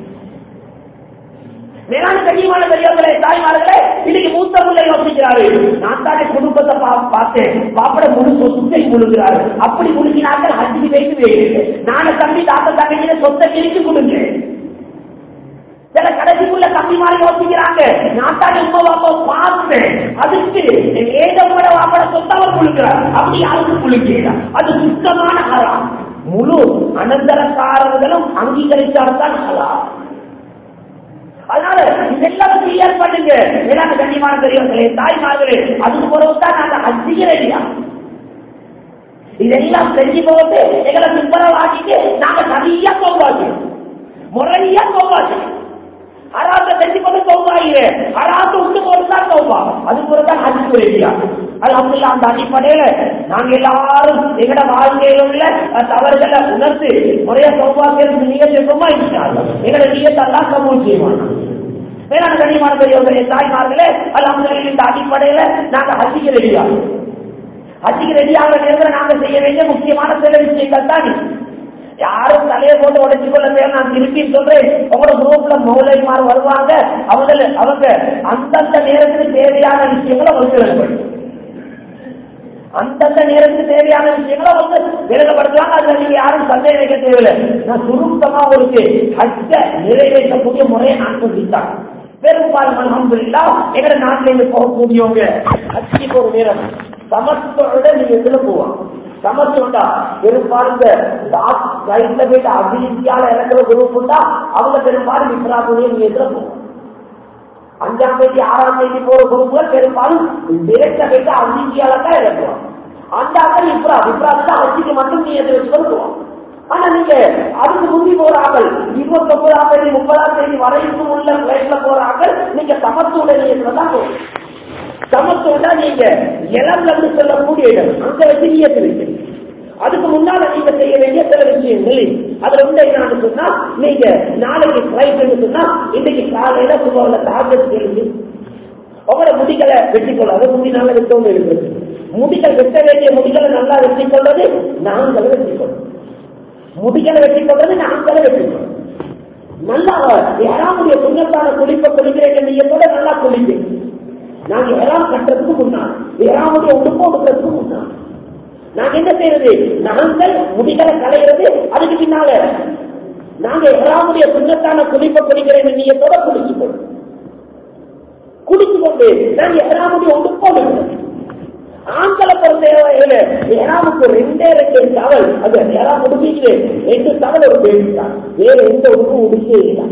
வேளாண் கண்ணியமான பெரியவர்களே, தாய்மார்களே, இன்னைக்கு மூத்த பிள்ளை யோசிக்கிறாரு, நான் தானே குடும்பத்தை பார்த்தேன், பாப்பட முழு சொத்தை முழுகிறாரு. அப்படி முழுகினார்கள் ஹஜ்ஜி வைத்து வேறு நானே தம்பி தாத்த தங்கச்சியில சொத்தை பிரித்து கொடுங்க. சில கடைசிக்குள்ள தம்பி மாதிரி யோசிக்கிறாங்க, நான் தானே உமா பாப்பா பார்த்தேன், அதுக்கு ஏதப்பட வாப்பட சொத்தவர் முழுக்கிறார். அப்படி யாருக்கு முழுக்கிறார்? அது சுத்தமான ஹராம். முழு அனந்தரக்காரர்களும் அங்கீகரித்தால்தான் ஹலால். அதனால இதெல்லாம் கிளியர் பண்ணுங்க. வேளாண் கண்ணியமான பெரியவர்களே, தாய்மார்களே, அதுக்கு பிறகுதான் நாங்க ஹஜ்ஜிக்கு ரெடியா. இதெல்லாம் செஞ்சு போட்டு எங்களை துப்புரவாக்கிட்டு நாங்க சரியா போவாச்சு, முறையா போவாச்சு. அராத்த செஞ்சு போட்டு போவாங்க, அராத்த விட்டு போட்டுதான் போவா. அதுக்கு பிறகுதான் ஹஜ்ஜிக்கு ரெடியா. அல்ஹம்துலில்லாஹ், அந்த அடிப்படையில நாங்க எல்லாரும் எங்கட வாழ்க்கையில் உள்ள தவறுகளை உணர்ந்து முறையா சௌபாக்கியத்துக்கு நீங்க செய்வோமா? எங்களை நீங்க எல்லாம் கபூல் செய்வாங்க. வேளாண் கண்ணியமான பெரியவர்களே, தாய்மார்களே, அல்ஹம்துலில்லாஹ், இந்த அடிப்படையில நாங்க ஹஜ்ஜிக்கு ரெடியா. ஹஜ்ஜிக்கு ரெடியாக நேரத்தில் நாங்க செய்ய வேண்டிய முக்கியமான சில விஷயங்கள் தான். யாரும் தலையை போட்டு உடைச்சு கொள்ள தேவை. நான் திருப்பி சொல்றேன், உங்களோட குரூப்ல மௌலைமார் வருவாங்க. அவங்க அவங்க அந்தந்த நேரத்துக்கு தேவையான விஷயங்களை வந்து எழுதப்படும். அந்தந்த நேரத்துக்கு தேவையான விஷயங்களை வந்து எழுதப்படுத்துவாங்க. அதுல நீங்க யாரும் சந்தேகம் வைக்க தேவையில்லை. நான் சுருக்கமா ஒரு ஹஜ்ஜ நிறைவேற்றக்கூடிய முறையை நான் சொல்லித்தான். பெரும்பாலும் அல்ஹம்துலில்லாஹ் எங்க நாட்டில இருந்து போகக்கூடியவங்க ஹஜ்ஜிக்கு ஒரு நேரம் சமத்தோட நீங்க எதுல போவாங்க. சமத்தோண்டா பெரும்பாலும் போயிட்டு அபிவிருத்தியால இறக்குற குரூப் உண்டா, அவங்க பெரும்பாலும் இஸ்லாமுடைய நீங்க எதுல போவாங்க. அஞ்சாம் தேதி ஆறாம் தேதி போற குரூப்புகள் பெரும்பாலும் டிரெக்டா போயிட்டு அபிவிருத்தியால தான் இறக்குவாங்க. அந்த இப்ரா இப்ராது தான் ஹஜ்ஜிக்கு மட்டும் நீ எது வச்சு வருவாங்க. ஆனா நீங்க அதுக்கு முந்தி போறார்கள் இருபத்தி ஒன்பதாம் தேதி முப்பதாம் தேதி வரைக்கும் உள்ள பிளைட்ல போறார்கள். நீங்க சமத்துவ நீயத்துல போகும். சமத்துவ நீங்க இளங்கன்னு சொல்லக்கூடிய இடம் அங்க வச்சு நீயத்து. அதுக்கு முன்னால நீங்க செய்ய வேண்டிய சில விஷயங்கள் அதுல வந்து என்னன்னு சொன்னா, நீங்க நாளைக்கு பிளைட் சொன்னா இன்னைக்கு காலையில சும்மா டார்கெட் கேள்வி உங்களோட முடிகளை வெட்டி கொள்ளாத முடினால வெட்டவும் இருக்குது. முடிகள் வெட்ட வேண்டிய முடிகளை நல்லா வெட்டி கொள்வது நாங்கள் வெட்டி கொள்ளும். முடிகளை வெட்டி கொள்வது நாங்களே வெட்டி கொள்ளும். நல்லா யாராவுடைய சுண்ணத்தான குளிப்ப குளிக்கிற நீயத்தோட நல்லா குளிப்பேன். நாங்க எல்லாம் கட்டுறதுக்கு முன்னாள் யாராவுடைய உடுப்ப உடுக்கிறதுக்கு முன்னாள் நாங்க என்ன செய்யறது, நாங்கள் முடிகளை களைகிறது. அதுக்கு பின்னால நாங்க யாராவுடைய சுண்ணத்தான குளிப்ப குளிக்கிற நீயத்தோட குளிச்சு கொள்ளும். குடிச்சு கொண்டு நாங்க யாராவுடைய உடுப்ப உடுக்கிறோம். ஆண்களை பொறுத்தவரையில ஏனாவுக்கு ரெண்டே ரெண்டு தவல் அது யாரா முடிஞ்சு ரெண்டு தவல் ஒரு பேசிட்டான். வேற எந்த உடுப்பும் உடுக்கே இல்லை.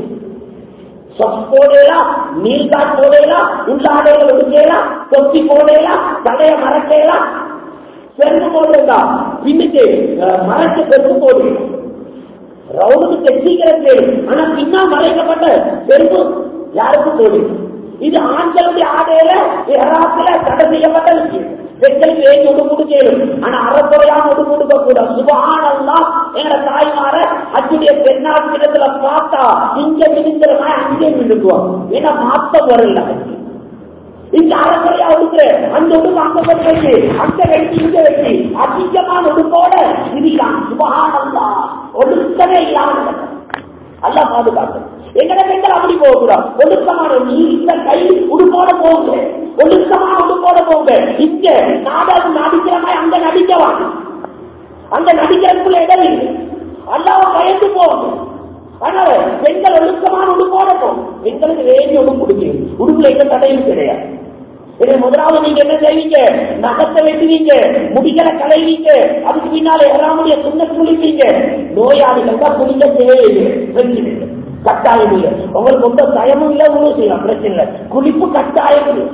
போடலாம், நீர்காட் போடலாம், உள்ளாடைகள் உடுக்கலாம், தொப்பி போடலாம், தலைய மறக்கலாம், செருப்பு போடலாம், பின்னுக்கு மறைச்ச செருப்பு போடலாம். ரவுண்டுக்கு தைச்சிக்கிறது. ஆனா பின்னா மறைக்கப்பட்ட செருப்பு யாருக்கும் போடலாம். இது ஆண்களுடைய ஆடையில ஏராத்துல தடை செய்யப்பட்ட விஷயம். பெண்களுக்கு ஏறி உடுமுடு செய்யும். ஆனா அறக்குறையான உடுமுடுக்க கூட சுபஹானல்லாஹ் எங்க தாய்மார அச்சுடைய பெண்ணாட்சிடத்துல பார்த்தா இங்க மினிந்திரமா அங்கே மினுக்குவோம். ஏன்னா மாத்தம் வரல. இங்க அறக்குறையா உடுக்குற அந்த உடுப்பு அங்க போட்டு அங்க வெட்டி இங்க வெட்டி அதிகமான உடுப்போட இதுதான் சுபஹானல்லாஹ் ஒடுக்கவே இல்லாம அல்லா பாதுகாக்கும். எங்களை பெண்கள் அப்படி போகக்கூடாது. ஒழுக்கமான நீண்ட கை உடுப்போட போங்க, ஒழுக்கமான உடுப்போட போங்க. இங்க நாடகம் நடிக்கிறமாய் அங்க நடிக்கலாம். அந்த நடிக்கிறதுக்குள்ள இடம் இல்லை. அல்லாவை பயந்து போங்க. அதனால பெண்கள் ஒழுக்கமான உடுப்போட போங்க. பெண்களுக்கு வேண்டிய உடுப்பு கொடுக்கீங்க. உடுப்புல எந்த தடையும் கிடையாது. இதை முதலாவது நீங்க என்ன செய்வீங்க, நகத்தை வெட்டுவீங்க, முடிகளை களைவீங்க, அதுக்கு பின்னால எல்லாருடைய சுண்ண குளிப்பீங்க. நோயாளிகள் தான் குளிக்க தேவையில்லை, பிரச்சனை கட்டாயம் இல்லை. உங்களுக்கு ரொம்ப தயமும் இல்லை, ஒன்றும் செய்யலாம், பிரச்சனை இல்லை. குளிப்பு கட்டாயம் இல்லை.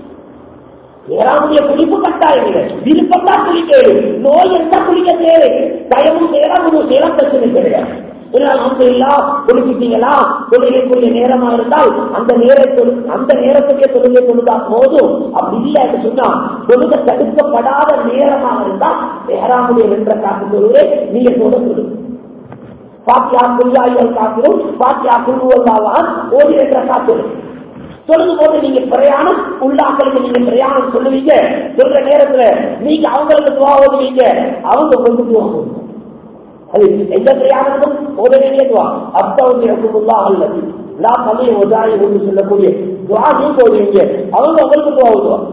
ஏறாமுடைய குளிப்பு கட்டாயம் இல்லை. விருப்பம் தான் குளிக்க, நோய் இருந்தா குளிக்க தேவை. தயமும் செய்யலாம், ஒன்றும் செய்யலாம், பிரச்சனை கிடையாது. குளிப்பிட்டீங்களா, தொழுகைக்குரிய நேரமா இருந்தால் அந்த நேரத்தில் அந்த நேரத்துக்கே தொழுகை தொழுதா போதும். அப்படி இல்லை சொன்னா தொழுகை தடுக்கப்படாத நேரமாக இருந்தால் ஏறாமுடைய என்ற காத்து தொழுகை நீங்க தொழுது பாத்தியா குல்லாய்கள் காத்திரும் பாத்தியா குழுவான் ஓடி என்ற காத்து சொல்லும் போது நீங்க பிரயாணம் உள்ளாக்களுக்கு நீங்க பிரயாணம் சொல்லுவீங்க. சொல்ற நேரத்துல நீங்க அவங்களுக்கு துவா ஓடுவீங்க, அவங்க கொண்டு துவா ஓடுவோம். அது எந்த பிரயாணத்தும் ஓட வேண்டியதுவா அப்தாவுடைய அல்லது நான் தமிழ் உதாரி என்று சொல்லக்கூடிய துவா நீங்க ஓடுவீங்க, அவங்க உங்களுக்கு துவா ஓடுவாங்க.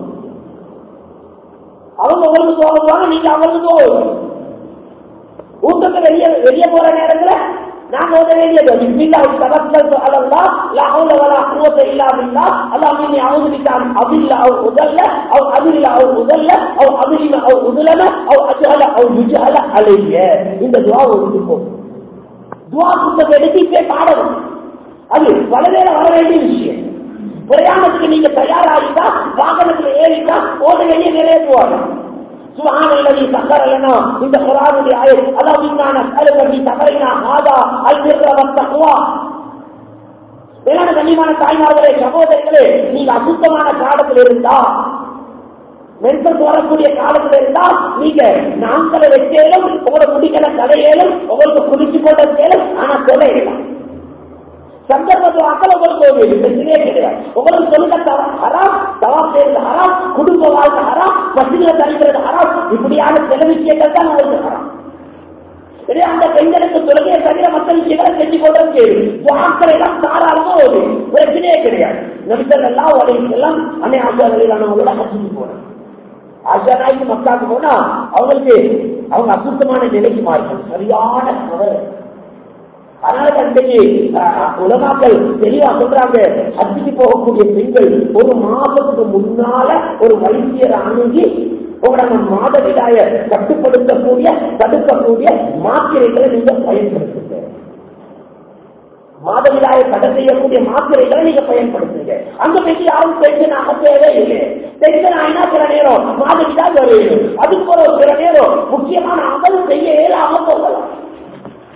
அவங்க உங்களுக்கு துவா ஓடுவாங்க, நீங்க அவங்களுக்கு துவா ஓடுவாங்க. ஊட்டத்தை வெளியே வெளியே போற நேரத்துல நாங்க ஓட வேண்டியது பில்லாஹி தவக்கல்து அலல்லாஹ் லா ஹவுல வலா குவத்த இல்லா பில்லாஹ் அல்லாஹ்வின் அஊது பில்லாஹ் அபில்லா அவ் உதல்ல அவ் அபில்லா அவ் உதல்ல அவ் அபிலிமா அவ் உதலன அவ் அஜஹல அவ் யுஜஹல அலைய. இந்த துஆ ஓதுவோம். துஆ புத்தகம் எடுத்து பாடணும். அது வலவேல வர வேண்டிய விஷயம். பிரயாணத்துக்கு நீங்க தயாராகிட்டா வாகனத்துல ஏறிட்டா ஓட வேண்டிய நிறைய துஆ. சுப்ஹானல்லதி சக்கர லனா இந்த குர்ஆனுடைய ஆயத் அல்லாஹ் இன்னா நஸ்அலுக ஃபீ சஃபரினா ஹாதா அல் பிர்ர வத் தக்வா. வேளாண் கண்ணியமான தாய்மார்களே, சகோதரிகளே, நீங்க அசுத்தமான காலத்தில் இருந்தா, மென்சஸ் வரக்கூடிய காலத்தில் இருந்தா நீங்க நான்களை வெட்டேலும் உங்களை முடிக்கிற கதையேலும் உங்களுக்கு குடிச்சு கொண்ட தேலும் ஆனா தொலைலாம் சந்தர்ப்பத்தை அக்கல உங்களுக்கு பிரச்சனையே கிடையாது. உங்களுக்கு சொல்லுங்க ஹராம், தவா செய்யறது ஹராம், குடும்ப வாழ்க்கை ஹராம், பசுகளை தரிக்கிறது ஹராம், இப்படியான சில விஷயங்கள் தான் உங்களுக்கு ஹராம். அந்த பெண்களுக்கு தொழுகையை தவிர மற்ற விஷயங்களை செஞ்சு கொள்றது வாக்களை எல்லாம் தாராளமா ஒரு பிரச்சனையே கிடையாது. நபிகள் எல்லாம் எல்லாம் அன்னை ஆசியா வழியிலானவங்களோட ஹஜ்ஜுக்கு போறாங்க. ஆசியா நாய்க்கு மக்காவுக்கு போனா அவங்களுக்கு அவங்க அசுத்தமான நிலைக்கு மாறிக்கணும், சரியான கவலை. அதனால அன்றைக்கு உலமாக்கள் தெளிவா சொல்றாங்க, ஹஜ்ஜுக்கு போகக்கூடிய பெண்கள் ஒரு மாதத்துக்கு முன்னால ஒரு வைத்தியரை அணுகி உங்களோட மாதவிடாய கட்டுப்படுத்தக்கூடிய தடுக்கக்கூடிய மாத்திரைகளை நீங்க பயன்படுத்துங்க. மாதவிடாய தடை செய்யக்கூடிய மாத்திரைகளை நீங்க பயன்படுத்துங்க. அந்த பெண்ணு யாரும் டென்ஷன் ஆக தேவை இல்லை. டென்ஷன் ஆகினா சில நேரம் மாதவிடா வரையும், அதுக்கு ஒரு சில நேரம் முக்கியமான அமல் செய்ய இயலாம போகலாம்.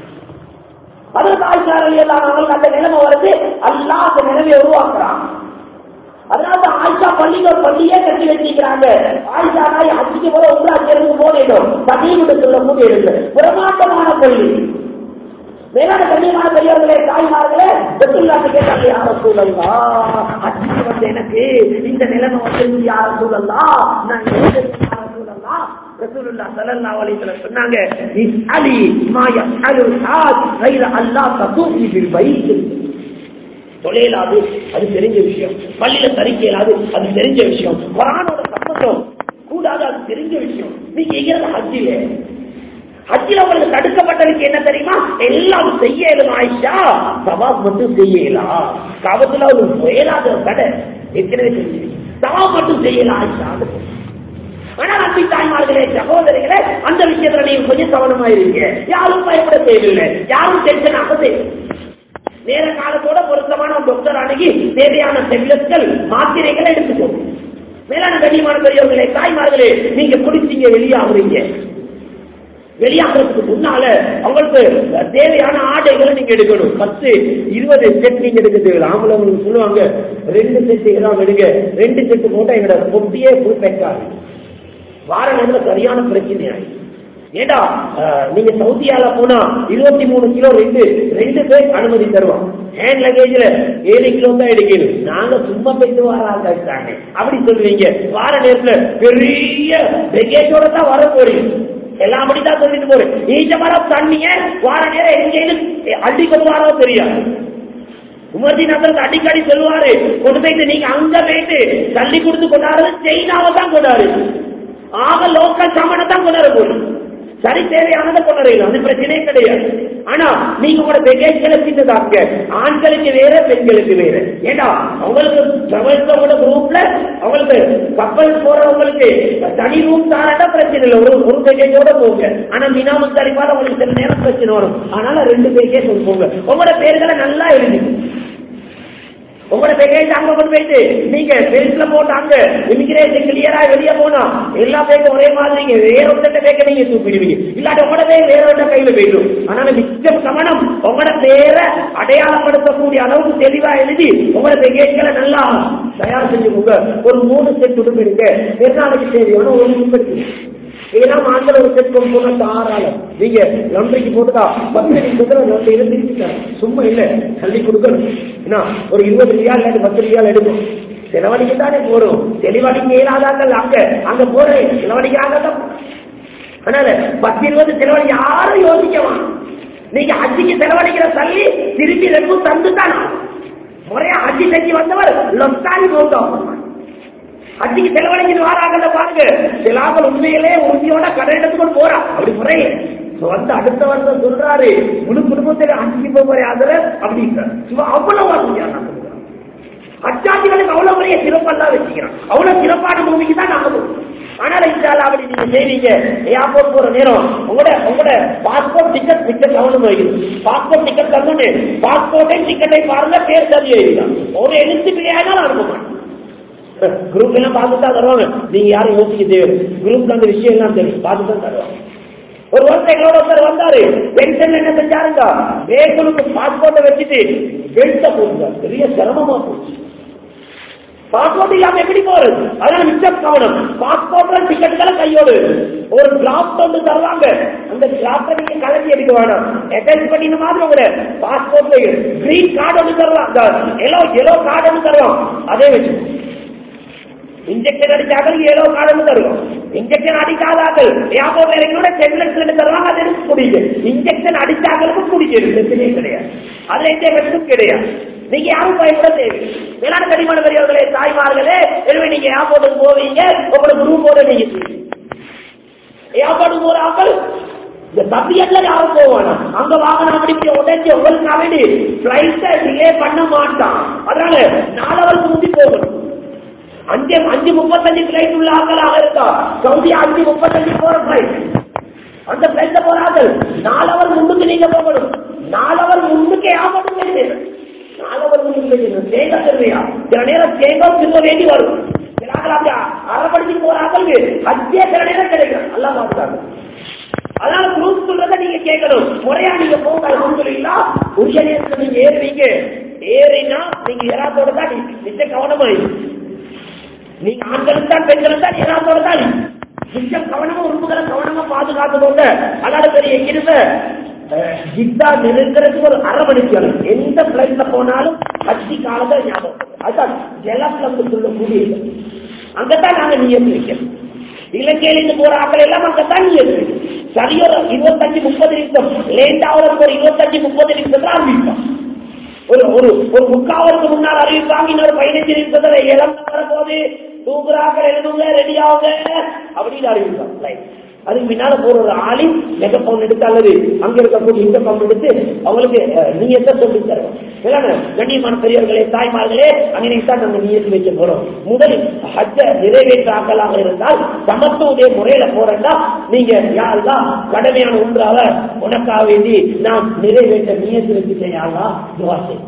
ஆயிஷா ரலியல்லாஹு அன்ஹா அந்த நிலைமை வருது, அல்லாஹ் அந்த நிலைமையை உருவாக்குறான். அதனால ஆயிஷா பள்ளிக்கு ஒரு பள்ளியே கட்டி வச்சிருக்கிறாங்க. ஆயிஷா நாய் அச்சுக்கு போல உங்க அச்சருக்கு போனேன் பதிவு சொல்லக்கூடிய இருக்கு பிரமாண்டமான பள்ளி. வேளாண் கண்ணியமான பெரியவர்களே, தாய்மார்களே, ரசூலுல்லாஹ் கேட்டாங்க, யார் ரசூலல்லாஹ் அச்சுக்கு வந்த எனக்கு இந்த நிலைமை வந்து யார் ரசூலல்லாஹ் நான் யார் ரசூலல்லாஹ் ரசூலுல்லாஹ் ஸல்லல்லாஹு அலைஹி வஸல்லம் சொன்னாங்க, இஸ்அலி மா யஸ்அலுல் ஹாஜ் கைர அல்லாஹ் ததூஃபி பில் பைத். தொலைலாது அது தெரிஞ்ச விஷயம், பள்ளியில தரிக்கலாது அது தெரிஞ்ச விஷயம், குர்ஆனோட சம்பந்தம் கூடாது அது தெரிஞ்ச விஷயம். நீங்க எங்க ஹஜ்ஜில ஹஜ்ஜில உங்களுக்கு தடுக்கப்பட்டதுக்கு என்ன தெரியுமா? எல்லாம் செய்யலாம் ஆயிஷா, தவாப் மட்டும் செய்யலாம். காபத்துல ஒரு முயலாத கடை ஏற்கனவே தெரிஞ்சு தவாப் மட்டும் செய்யலாம் ஆயிஷா. ஆனா அன்பி தாய்மார்களே, சகோதரிகளே, அந்த விஷயத்துல நீங்க கொஞ்சம் கவனமா இருங்க. யாரும் பயப்பட தேவையில்லை, யாரும் டென்ஷன் ஆக தேவையில்லை. நேர காலத்தோட பொருத்தமான டாக்டர் அணுகி தேவையான டெப்லெட்கள் மாத்திரைகளை எடுத்துக்கோங்க. மேலான கண்ணியமான பெரியவர்களே, தாய்மார்களே, நீங்க குடிச்சீங்க வெளியாகுறீங்க, வெளியாகிறதுக்கு முன்னால அவங்களுக்கு தேவையான ஆடைகளை நீங்க எடுக்கணும். பத்து இருபது செட் நீங்க எடுக்க தேவையில்லை. ஆம்பளை உங்களுக்கு சொல்லுவாங்க ரெண்டு செட் எல்லாம் எடுங்க, ரெண்டு செட்டு போட்டா எங்களோட பொட்டியே ஃபுல் பேக்காது. வார நேரத்தில் சரியான பிரச்சனை ஆகி ஏண்டா நீங்க சவுதியால போனா இருபத்தி மூணு கிலோ ரெண்டு ரெண்டு பேர் அனுமதி தருவோம். ஹேண்ட் லக்கேஜ்ல ஏழு கிலோ தான் எடுக்கணும். நாங்க சும்மா போயிட்டு வராங்க அப்படி சொல்லுவீங்க. வார நேரத்துல பெரிய லக்கேஜோட தான் வர போறீங்க. எல்லாம் அப்படித்தான் சொல்லிட்டு போறேன். இந்த மரம் தண்ணிய வார நேரம் எங்கேயும் அள்ளி கொண்டு வரோ தெரியாது. உமர்ஜி நகருக்கு அடிக்கடி சொல்லுவாரு, கொண்டு போயிட்டு நீங்க அங்க போயிட்டு தள்ளி கொடுத்து கொண்டாடுறது சைனாவை தான் கொண்டாடு, ஆக லோக்கல் சாமான தான் கொண்டாட போறீங்க. சரி, தேவையானதை கொண்டாடுறீங்க, அது பிரச்சனையே கிடையாது. ஆனா நீங்க உங்களோட பேக்கேஜ்களை சின்னதாக்க, ஆண்களுக்கு வேற பெண்களுக்கு வேற. ஏண்டா அவங்களுக்கு டிராவல்ஸோட குரூப்ல அவங்களுக்கு கப்பல் போறவங்களுக்கு தனி ரூம் தாராட்டா பிரச்சனை இல்லை, ஒரு ஒரு பேக்கேஜோட போங்க. ஆனா மினாமும் தரிப்பாத உங்களுக்கு சில நேரம் பிரச்சனை வரும். அதனால ரெண்டு பேக்கேஜ் போங்க. உங்களோட பேர்களை நல்லா எழுதி உங்களோட பேக்கேஜ் அங்க கொண்டு போயிட்டு நீங்க பெருசுல போட்டாங்க இமிகிரேஷன் கிளியரா வெளியே போனா எல்லா பேக்கும் ஒரே மாதிரி வேற ஒருத்த பேக்க நீங்க தூக்கிடுவீங்க. இல்லாட்ட உங்களோட பேர் வேற ஒருத்த கையில போயிடும். அதனால மிச்சம் கவனம், உங்களோட பேரை அடையாளப்படுத்தக்கூடிய அளவுக்கு தெளிவா எழுதி உங்களோட பேக்கேஜ்களை நல்லா தயார் செஞ்சுக்கோங்க. ஒரு மூணு செட் உடுப்பு எடுக்க பெருநாளைக்கு தேவையான ஒரு உடுப்பு எடுத்து இதெல்லாம் ஆண்கள் ஒரு செட் கொண்டு போனா தாராளம். நீங்க லண்டரிக்கு போட்டுக்கா பத்து ரெண்டு இருந்துச்சு சும்மா இல்ல தள்ளி கொடுக்கணும். ஏன்னா ஒரு இருபது ரியால் இல்லாட்டி பத்து ரியால் எடுக்கும். செலவழிக்க தானே போறோம், செலவழிக்க இயலாதாங்கள் அங்க அங்க போறேன் செலவழிக்கிறாங்க. அதனால பத்து இருபது செலவழி யாரும் யோசிக்கலாம். நீங்க அஜிக்கு செலவழிக்கிற தள்ளி திருப்பி ரெண்டும் தந்து தான் முறையா அஜி செஞ்சு வந்தவர் லொத்தாலி போட்டோம். அஜிக்கு செலவழிக்கிற வாராங்க பாருங்க. சிலாக்கள் உண்மையிலே உறுதியோட கடை எடுத்துக்கொண்டு போறா அப்படி முறை வந்து அடுத்த வருஷம் சொல்றாரு முழு குடும்பத்தில் அஞ்சுக்கு போற அதுல அப்படிங்கிற அவ்வளவு அச்சாட்சிகளுக்கு அவ்வளவு பெரிய சிறப்பெல்லாம் வச்சுக்கிறோம். அவ்வளவு சிறப்பான பூமிக்கு தான் நாம போறோம். ஆனால இன்ஷால்லா அப்படி நீங்க செய்வீங்க. ஏர்போர்ட் போற நேரம் உங்களோட உங்களோட பாஸ்போர்ட் டிக்கெட் மிச்ச கவனம் வைக்கணும். பாஸ்போர்ட் டிக்கெட் தந்து பாஸ்போர்ட்டை டிக்கெட்டை பாருங்க, பேர் சரி எழுதிதான் ஒரு எழுத்து பிள்ளையானாலும் அனுப்ப குரூப் எல்லாம் பார்த்து தான் தருவாங்க. நீங்க யாரும் யோசிக்க தேவை, குரூப் அந்த விஷயம் எல்லாம் தெரியும், பார்த்து தான் தருவாங்க. ஒரு வருஷம் எங்களோட ஒருத்தர் வந்தாரு, பென்ஷன் என்ன செஞ்சாருங்க, வேகனுக்கு பாஸ்போர்ட்டை வச்சுட்டு பெல்ட்ட போடுங்க, பெரிய சிரமமா போச்சு. பாஸ்போர்ட் இல்லாம எப்படி போறது? அதனால மிச்சம் கவனம். பாஸ்போர்ட்ல டிக்கெட்டுகளை கையோடு ஒரு டிராப்ட் ஒன்று தருவாங்க. அந்த டிராப்ட நீங்க கலட்டி எடுக்க வேண்டாம், அட்டாச் பண்ணின மாதிரி உங்க பாஸ்போர்ட்ல கிரீன் கார்டு ஒன்று தருவாங்க, எல்லோ எல்லோ கார்டு ஒன்று தருவாங்க. அதே வச்சு இன்ஜெக்ஷன் அடிச்சாக்கள் ஏழோ காலம் தருவோம். இன்ஜெக்ஷன் அடிக்காதாக்கள் வியாபார டென்லெட் தருவாங்க, அது எனக்கு குடிக்கு. இன்ஜெக்ஷன் அடிச்சாக்களுக்கும் குடிக்கிறது பிரச்சனையே கிடையாது, அதுல எந்த வெட்டும் கிடையாது. நீங்க யாரும் பயப்பட தேவை. வேளாண் கனிமண பெரியவர்களே, தாய்மார்களே, எனவே நீங்க ஏர்போர்ட்டுக்கு போவீங்க, உங்களுக்கு குரூப்போட நீங்க ஏர்போர்ட்டுக்கு போற ஆக்கள் இந்த சத்தியத்துல யாரும் போவானா அங்க வாகனம் அப்படி உடனே உங்களுக்காக வேண்டி பிளைட்டை டிலே பண்ண மாட்டான். அதனால நாலவருக்கு முந்தி போகணும். அஞ்சு அஞ்சு முப்பத்தஞ்சு பிளைட் உள்ள ஆட்களாக இருந்தா சவுதி அஞ்சு முப்பத்தஞ்சு போற பிளைட், அந்த பிளைட்ல போறார்கள் நாலு அவர் முன்னுக்கு நீங்க போகணும். நாலு அவர் முன்னுக்கு ஆகணும், நாலு அவர் முன்னுக்கு தேங்க தருவையா சில நேரம் தேங்காய் திரும்ப வேண்டி வரும். சில ஆட்கள் அரைப்படுத்தி போறார்கள், அஞ்சே சில நேரம் கிடைக்கும். நல்லா பாத்துக்காங்க. அதனால குரூப் சொல்றதை நீங்க கேட்கணும், முறையா நீங்க போங்க. அல்ஹம்துலில்லாஹ் உரிய நீங்க ஏறினா நீங்க ஏறாத்தோட தான் நிச்சயம் கவனமா நீங்க ஆண்களும் தான் பெண்களும் தான் ஏறாத்தோட தான் நிச்சயம் கவனமா உறுப்புகளை கவனமா பாதுகாத்துக்கோங்க. அதாவது பெரிய இருந்த ஜித்தா நெருங்கிறதுக்கு ஒரு அரை மணிக்கு எந்த பிளைட்ல போனாலும் அச்சி காலத்தை ஞாபகம் அதுதான் ஜலப்ளம் சொல்லக்கூடிய அங்கத்தான் நாங்க நியத்து வைக்கணும். இலங்கையிலிருந்து போற ஆக்கள் எல்லாம் அங்கத்தான் நியத்து சரியோ இருபத்தஞ்சு முப்பது நிமிஷம் லேண்டாவது ஒரு இருபத்தஞ்சு முப்பது நிமிஷத்துல ஆரம்பிப்போம். ஒரு ஒரு ஒரு முக்காவதுக்கு முன்னால் அறிவிப்பாங்க. இன்னொரு பதினஞ்சு நிமிஷத்துல இளம் வரப்போது தூங்குறாக்கள் எழுதுங்க ரெடி ஆகுங்க அப்படின்னு அறிவிப்பாங்க. அதுக்கு பின்னால போற ஒரு ஆளி மெக பவுன் எடுத்து அல்லது அங்க இருக்கக்கூடிய இந்த பவுன் எடுத்து அவங்களுக்கு நீயத்தை சொல்லி தருவோம். கண்ணியமான பெரியவர்களே தாய்மார்களே அங்கனைத்தான் நாங்க நீயத்து வைக்க போறோம். முதல் ஹஜ்ஜ நிறைவேற்ற ஆக்கலாக இருந்தால் சமத்துவ முறையில போறா நீங்க யாரெல்லாம் கடமையான ஒன்றாக உனக்காக வேண்டி நாம் நிறைவேற்ற நீயத்து வச்சுட்டேன் யாரெல்லாம் துவாசை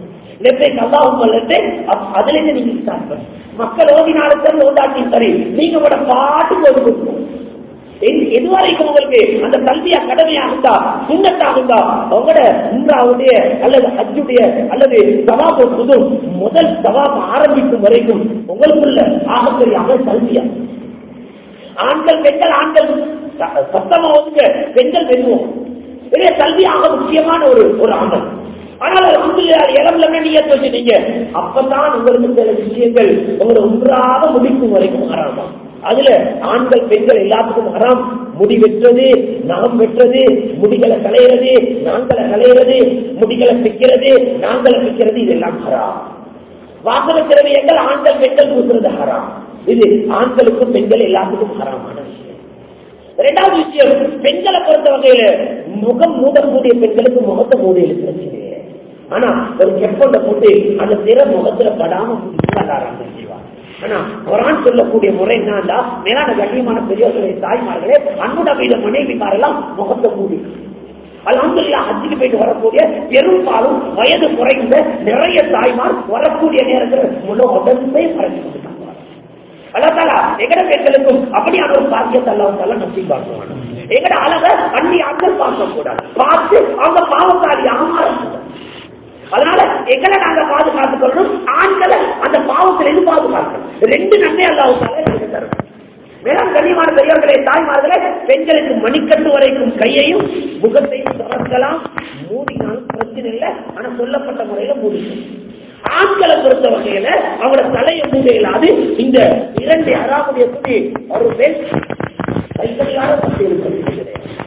அதுல இருந்து நீங்க ஸ்டார்ட் பண்ண மக்கள் ஓதினாலும் ஓடாட்டி சரி நீங்க உங்களோட பாட்டுக்கு ஒரு கொடுக்கணும். எதுவரைக்கும் உங்களுக்கு அந்த கல்வியா கடமையாகுதா சுண்ணத்தாகுதா அவங்களோட உம்ராவுடைய அல்லது ஹஜ்ஜுடைய அல்லது சவாபு புது முதல் சவாபு ஆரம்பிக்கும் வரைக்கும் உங்களுக்குள்ள ஆகப்பெரிய அமல் கல்வியா. ஆண்கள் பெண்கள் ஆண்கள் சத்தமா ஒதுங்க பெண்கள் பெண்ணுவோம். பெரிய கல்வியாக முக்கியமான ஒரு ஒரு அமல். ஆனால் இளம்ல நீங்க வச்சுட்டீங்க அப்பதான் உங்களுக்கு சில விஷயங்கள் உங்களை ஒன்றாக முடிக்கும் வரைக்கும் ஆரம்பா. அதுல ஆண்கள் பெண்கள் எல்லாத்துக்கும் ஹராம். முடி வெட்டுறது, நகம் வெட்டுறது, முடிகளை களையிறது, நாங்களை களையிறது, முடிகளை பிக்கிறது, நாங்களை பிக்கிறது, இதெல்லாம் ஹராம். வாசக திரவியங்கள் ஆண்கள் பெண்கள் பூசுறது ஹராம். இது ஆண்களுக்கும் பெண்கள் எல்லாத்துக்கும் ஹராமான விஷயம். இரண்டாவது விஷயம், பெண்களை பொறுத்த வகையில முகம் மூடக்கூடிய பெண்களுக்கு முகத்தை மூடையில பிரச்சனை. ஆனா ஒரு கெப்பொண்ட போட்டு அந்த திற முகத்துல படாம ஆரம்பம் செய்வாங்க. ஆனா குர்ஆன் சொல்லக்கூடிய முறை என்னன்னா மேலான கண்ணியமான பெரியவர்களே தாய்மார்களே அன்புட மீத மனைவிமாரெல்லாம் முகத்தை மூடி அல்ஹம்துலில்லாஹ் ஹஜ்ஜுக்கு போயிட்டு வரக்கூடிய பெரும்பாலும் வயது குறைந்த நிறைய தாய்மார் வரக்கூடிய நேரத்தில் முழு உடம்பை மறைச்சு கொடுத்தாங்க. அல்லாஹ் எங்கட பெண்களுக்கும் அப்படியான ஒரு பாக்கியத்தை அல்லாஹ் நசீப் ஆக்குவாங்க. எங்கட அழகை அன்னி ஆண்கள் பார்க்க கூடாது, பார்த்து அவங்க பாவத்தாளியாக மாறக்கூடாது. அதனால எங்களை நாங்க பாதுகாத்துக் கொள்ளணும், ஆண்களை அந்த பாவத்திலிருந்து பாதுகாக்கணும். ரெண்டு நன்மை அல்லாஹ் தரும். மேலும் கண்ணியமான பெரியவர்களே தாய்மார்களே பெண்களுக்கு மணிக்கட்டு வரைக்கும் கையையும் முகத்தையும் திறக்கலாம், மூடினாலும் பிரச்சனை இல்லை. ஆனா சொல்லப்பட்ட முறையில மூடிக்கணும். ஆண்களை பொறுத்த வகையில அவங்களோட தலையை மூட இல்லாது இந்த இரண்டு அறாவுடைய துணி ஒரு பேர் கைகளிலான பற்றி இருக்கிறது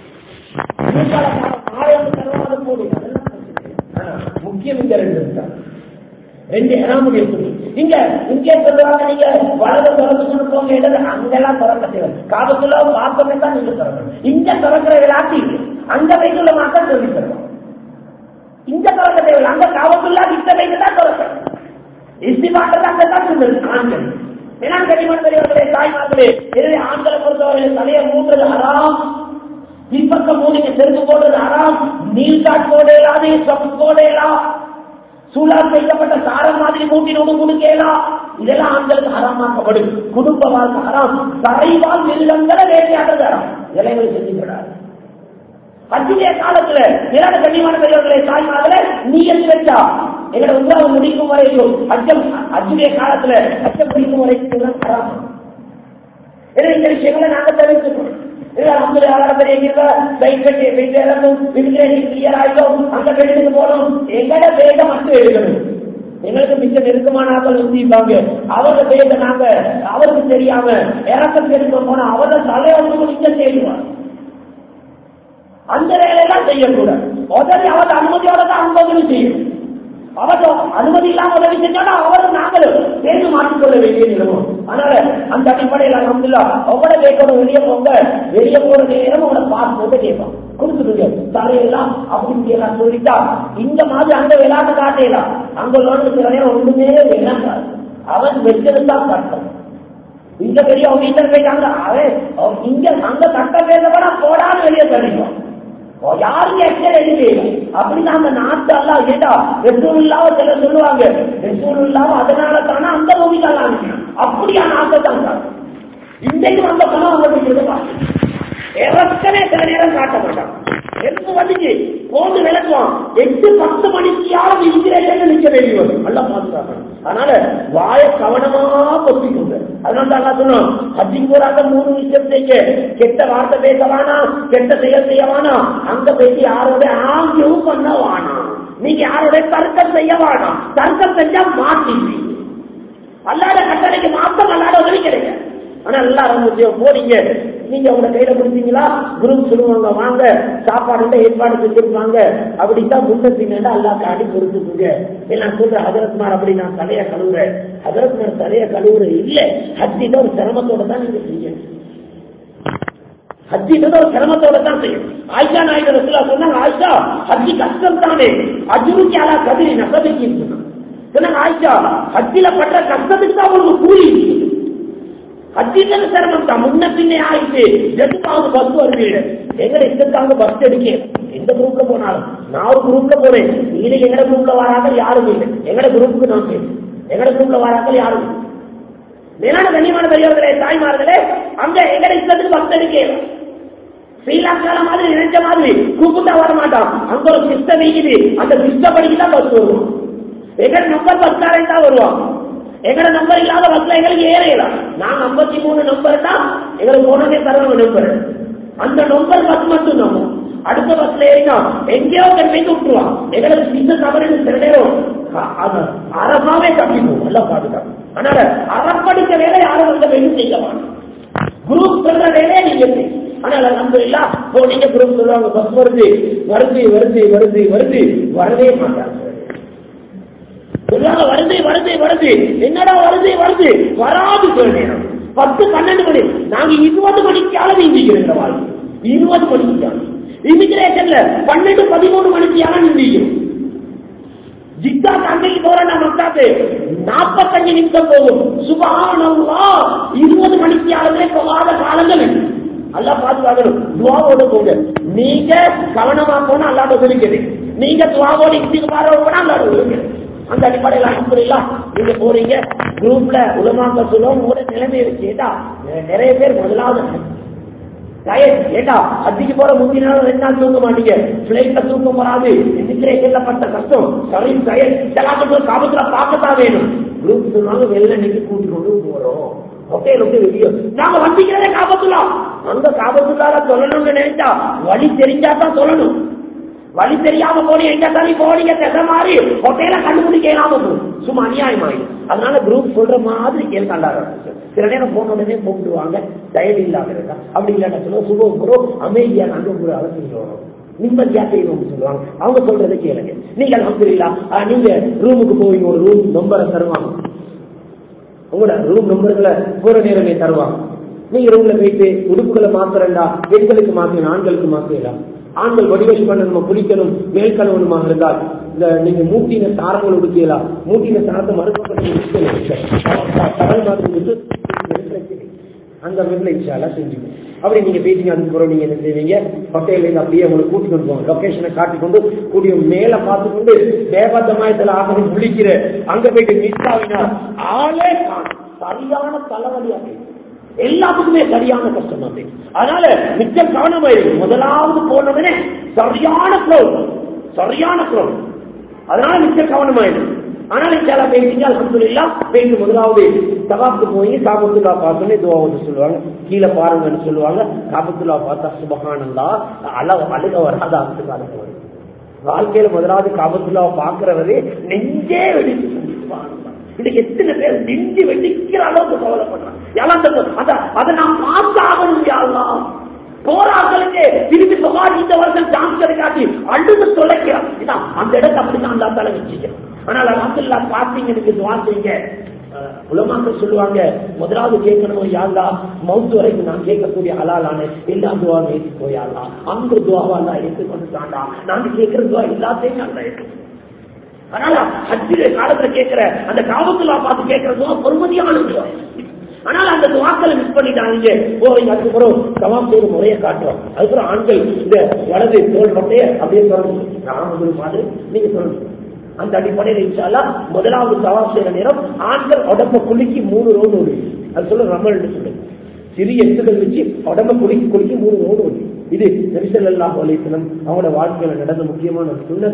முக்கியம். இந்த ரெண்டு ரெண்டு ஹராமுடைய துணி இங்க இங்கே சொல்லுவாங்க நீங்க வலது திறந்து போங்க இடது அங்கெல்லாம் திறக்க தேவை. காபத்துல பார்த்தோமே தான் நீங்க திறக்கணும். இங்க திறக்கிற விளாட்டி அந்த வயசுல மாத்தான் சொல்லி தருவோம். இங்க திறக்க தேவை, அங்க காபத்துள்ளா இந்த வயசு தான் திறக்கணும். இஸ்திபாட்டை அங்கதான் சொல்லுது ஆண்கள். ஏன்னா கனிமன் பெரியவர்களே தாய்மார்களே எனவே ஆண்களை பொறுத்தவரை தலையை மூன்றது ஹராம். இப்பக்கம் மூடிங்க செருப்பு போடுறது ஹராம். நீல்காட் போடலாம், சொப்பு போடலாம், சூழல் வைக்கப்பட்ட சாரம் மாதிரி மூட்டினோடு கொடுக்கலாம். இதெல்லாம் ஆண்களுக்கு ஹராமாக்கப்படும். குடும்ப வாழ்க்கை ஹராம். தரைவால் மிருகங்களை வேட்டையாடுறது ஹராம். இதெல்லாம் செஞ்சுக்கிறார். அச்சுடைய காலத்துல இரண்டு கண்ணியமான பெரியவர்களை தாய்மார்களே நீயத்து வச்சா எங்களை உங்களாக முடிக்கும் வரைக்கும் அச்சம் அச்சுடைய காலத்துல அச்சம் முடிக்கும் வரைக்கும் ஹராம். எனவே இந்த விஷயங்களை நாங்க தெரிவிச்சுக்கணும். எங்கட பேத மட்டும் எடுக்கணும். எங்களுக்கு மிச்ச நெருக்கமான ஆக்கள் ஊதிப்பாங்க. அவரோட பேத நாங்க அவருக்கு தெரியாம இறக்கம் எடுக்க போனா அவரோட தலைவருக்கு மிச்ச செய்வாங்க. அந்த வேலையெல்லாம் செய்யக்கூடாது. உதவி அவரோட அனுமதியோட தான் அனுமதி செய்யும். அவர் அனுமதி இல்லாம உதவி செஞ்சாலும் அவரும் நாங்களும் சேர்ந்து மாற்றிக்கொள்ள வேண்டிய நிலவும். அதனால அந்த அடிப்படையில் அல்ஹம்துலில்லாஹ் அவங்களோட கேட்கணும். வெளியே போங்க, வெளியே போற நேரம் அவங்களோட பாஸ்போர்ட்டை கேட்பான் கொடுத்துட்டு தலையெல்லாம் அப்படின்னு எல்லாம் சொல்லிட்டா இந்த மாதிரி அங்க விளையாட்டு காட்டையலாம். அங்க உள்ளவனுக்கு சில நேரம் ஒண்ணுமே வேணாம். அவன் வச்சிருந்தான் கட்டம். இங்க பெரிய அவங்க இன்டர் போயிட்டாங்க. அவன் இங்க அங்க சட்டம் பேசப்படா போடான்னு வெளியே தள்ளிடுவான். யாருங்க அப்படின்னா அந்த நாட்டு அல்லா ஏதா ரெசூலுல்லாஹ் சில சொல்லுவாங்க. ரெசூலுல்லாஹ் அதனால தானே அந்த நோவிதான் அப்படியா நாட்டை தான் இன்றைக்கு அந்த பணம் அவங்க சில நேரம் காட்ட மாட்டாங்க. எலும்பு வந்துச்சு போது விளக்குவான் எட்டு பத்து மணிக்காவது இன்ஜினியர் நிக்க வேண்டி வரும் நல்லா பாதுகாக்கணும். அதனால வாய கவனமா பொத்திக்கோங்க. அதனால தான் சொன்னோம் ஹஜ்ஜிக்கு போறாங்க மூணு விஷயம் செய்ய, கெட்ட வார்த்தை பேச வேணாம், கெட்ட செயல் செய்ய வேணாம், அங்க பேசி யாரோட ஆங்கியும் பண்ண வேணாம், நீங்க யாரோட தர்க்கம் செய்ய வேணாம், தர்க்கம் செஞ்சா மாட்டீங்க. அல்லாத கட்டளைக்கு மாத்தம் அல்லாத உதவி கிடையாது. ஆனா எல்லாரும் போறீங்க நீங்க உங்க கையில கொடுத்தீங்களா குரூப் சொல்லுவாங்க வாங்க சாப்பாடு ஏற்பாடு செஞ்சிருப்பாங்க அப்படித்தான் முன்னத்தினா அல்லா காட்டி கொடுத்துக்குங்க. எல்லாம் சொல்ற ஹஜரத்மார் அப்படி நான் தலைய கழுவுறேன், ஹஜரத்மார் தலைய கழுவுற இல்ல, ஹஜ்ஜில ஒரு சிரமத்தோட தான் நீங்க செய்யணும், ஹஜ்ஜில ஒரு சிரமத்தோட தான் செய்யணும். ஆயிஷா நாயகர் ரசூலுல்லாஹ் சொன்னாங்க ஆயிஷா ஹஜ்ஜி கஷ்டம் தானே அஜ்ருக்கு அலா கதிரி நஸபிக்கு சொன்னாங்க. ஆயிஷா ஹஜ்ஜில பண்ற கஷ்டத்துக்கு தான் உங்களுக்கு கூலி, ஹஜ்ஜில சிரமம் தான் முன்ன பின்னே ஆயிட்டு எதுக்காக பஸ் வருது எங்களை இஷ்டத்தாங்க பஸ் எடுக்க எந்த குரூப்ல போனாலும் நான் ஒரு குரூப்ல போறேன், இது எங்கட குரூப்ல வராங்க யாரும் இல்லை, எங்கட குரூப்புக்கு நான் பேசுறேன், எங்கட குரூப்ல வராங்க யாரும் இல்லை. மேலான கண்ணியமான பெரியவர்களே தாய்மார்களே அங்க எங்கட இஷ்டத்துக்கு பஸ் எடுக்க ஸ்ரீலங்கால மாதிரி நினைச்ச மாதிரி கூப்பிட்டா வர மாட்டான், அங்க ஒரு சிஸ்டம் இருக்குது, அந்த சிஸ்டம் படிக்கதான் பஸ் வருவோம், எங்கட நம்பர் பஸ் காரன் தான் வருவான், எங்கட நம்பர் இல்லாத பஸ்ல எங்களுக்கு ஏறையலாம். நாங்க ஐம்பத்தி மூணு நம்பர் தான் எங்களுக்கு போனே தரணும் நம்பர், அந்த நம்பர் பஸ் மட்டும் நம்ம அடுத்த பஸ்ல ஏறினா எங்கேயோ கண்மைக்கு விட்டுருவான், எங்களுக்கு இந்த தவறு சில நேரம் அரசாவே தப்பிக்கும் நல்லா பாதுகாப்பு. அதனால அறப்படிக்க வேலை யாரும் அந்த வேலை செய்யலாம், குரூப் சொல்ற வேலையை நீங்க செய்யும். ஆனால் அல்ஹம்துலில்லாஹ் இப்போ நீங்க குரூப் சொல்லுவாங்க பஸ் வருது வருது வருது வருது வருது வரவே மாட்டாங்க, சொல்லுவாங்க வருது வருது வருது என்னடா வருது வருது வராது சொல்றேன். பத்து பன்னெண்டு மணி நாங்க இருபது மணிக்காவது இந்திக்கிறோம், வாழ்க்கை இருபது மணிக்கு இமிகிரேஷன்ல பன்னெண்டு பதிமூணு மணிக்காக நிந்திக்கும். ஜித்தா தங்கைக்கு போறா மக்காத்து நாற்பத்தஞ்சு நிமிஷம் போகும். சுபஹானல்லாஹ் இருபது மணிக்காகவே போகாத காலங்கள் அல்லா பாதுகாக்கணும். துவாவோட போங்க, நீங்க கவனமா போனா அல்லாத சொல்லிக்கிறது, நீங்க துவாவோட இன்றைக்கு பாரு போனா அல்லாத சொல்லுங்க. அந்த அடிப்படையில் அல்ஹம்துலில்லாஹ் நீங்க போறீங்க குரூப்ல உலமாக்க சொல்லுவோம் உங்களோட நிலைமையை வச்சுட்டா நிறைய பேர் முதலாவது ஏட்டா அத்திக்கு போற முந்தின நாள் ரெண்டு நாள் தூங்க மாட்டீங்க, பிளைட்ல தூக்கம் வராது, இமிகிரேஷன்ல பட்ட கஷ்டம் சரி டயர் எல்லாத்துக்கும் காபத்துல பார்க்கத்தான் வேணும். குரூப் சொல்லுவாங்க வெளில நீங்க கூட்டி கொண்டு போறோம் ஹோட்டல் விட்டு வெளியே நாங்க வந்திக்கிறதே காபத்துலாம், அங்க காபத்துலார சொல்லணும்னு நினைச்சா வழி தெரிஞ்சாதான் சொல்லணும், வழி தெரியாம போனி எங்க தனி போனீங்க திசை மாறி ஹோட்டல கண்டுபிடிக்கலாம போகும், சும்மா அநியாயமாயி. அதனால குரூப் சொல்ற மாதிரி ஏன் கண்டாரு சில நேரம் போன உடனே போட்டுவாங்க தயவு இல்லாம இருக்கா அப்படி இல்லாட்ட சொல்லுவோம் சுபம் குரோ அமைதியா நாங்க ஒரு அவசியம் நிம்மதியா செய்யணும்னு சொல்லுவாங்க. அவங்க சொல்றதை கேளுங்க. நீங்க அல்ஹம்துலில்லாஹ் நீங்க ரூமுக்கு போவீங்க, ஒரு ரூம் நம்பரை தருவாங்க, உங்களோட ரூம் நம்பர்களை போற நேரமே தருவாங்க. நீங்க ரூம்ல போயிட்டு உடுப்புகளை மாத்திரண்டா பெண்களுக்கு மாத்திரம் ஆண்களுக்கு மாத்திரலாம், ஆண்கள் வடிவசி பண்ண நம்ம குளிக்கணும் மேல் கழுவணுமாக இருந்தால் இந்த நீங்க மூட்டின சாரங்கள் உடுக்கலாம், மூட்டின சாரத்தை மறுக்கப்பட்டு அந்த வீட்டுல இன்ஷால்லா செஞ்சுக்கணும். அப்படி நீங்க போயிட்டீங்க அதுக்கப்புறம் நீங்க என்ன செய்வீங்க ஹோட்டல்ல இருந்து அப்படியே உங்களை கூட்டி கொண்டு போவாங்க, லொகேஷனை காட்டிக்கொண்டு கூடிய மேல பார்த்து கொண்டு தேவதமாயத்துல ஆகணும் முழிக்கிற அங்க போயிட்டு மிஸ் ஆகினா ஆளே சரியான தலைவலி அப்படி எல்லாத்துக்குமே சரியான கஷ்டம் அப்படி. அதனால மிச்சம் கவனமாயிருக்கு, முதலாவது போனவனே சரியான குளோஸ் சரியான குளோஸ், அதனால மிச்சம் கவனமாயிருக்கு. ஆனால் இன்ஷால்லா பேசிங்க அல்ஹம்துலில்லாஹ் பேசி முதலாவது தவாஃப்க்கு போய் காபத்துல்லா பார்த்தோன்னே துஆ ஓத சொல்லுவாங்க, கீழே பாருங்கன்னு சொல்லுவாங்க. காபத்துல்லா பார்த்தா சுபஹானல்லாஹ் அளவு அழுக வராத அதுக்கு அழுக வரும். வாழ்க்கையில முதலாவது காபத்துல்லா பாக்குறவரே நெஞ்சே வெடிச்சு இன்னைக்கு எத்தனை பேர் நெஞ்சு வெடிக்கிற அளவுக்கு கவலைப்படுறாங்க. அதை நாம் பார்த்து ஆகணும் யாரெல்லாம் போராக்களுக்கு திருப்பி சொல்லாது இந்த வருஷம் சான்ஸ் கிடைக்காட்டி அழுது தொலைக்கிறான் அந்த இடத்தை அப்படிதான் அந்த தலை வச்சுக்கிறோம். ஆனால் அல்ஹம்துலில்லாஹ் பாத்தீங்க எனக்கு துஆ செய்யுங்க. உலமாக்கள் சொல்லுவாங்க முதலாவது கேட்கணும் யாருலா மௌத்து வரைக்கும் நான் கேட்கக்கூடிய ஹலாலான எல்லா துவாவும் ஏற்றி போயாளா அந்த துவாவா தான் ஏற்றுக்கொண்டுட்டாண்டா நாங்க கேட்கிற துவா எல்லாத்தையும் நல்லா ஏற்று. அதனால ஹஜ்ஜில காலத்துல கேட்கிற அந்த காபத்துல்லா பார்த்து கேட்கிற துவா பொறுமதியான துவா. ஆனால் அந்த துவாக்களை மிஸ் பண்ணிட்டாங்க போறீங்க. அதுக்கப்புறம் தவாப் செய்த முறையை காட்டுறோம். அதுக்கப்புறம் ஆண்கள் இந்த வலது தோல் பட்டைய அப்படியே சொல்லணும், நான் ஒரு மாதிரி நீங்க சொல்லணும். அந்த அடிப்படையில் இன்ஷால்லா முதலாவது தவாப் செய்யற நேரம் ஆண்கள் உடம்ப குலுக்கி மூணு ரோடு ஓடு, அது சொல்ல ரமல் சொல்லு சிறிய எட்டுகள் வச்சு உடம்ப குலுக்கி குலுக்கி மூணு ரோடு ஓடு. இது நபி ஸல்லல்லாஹு அலைஹி வஸல்லம் அவங்களோட வாழ்க்கையில நடந்த முக்கியமான ஒரு சுன்னத்.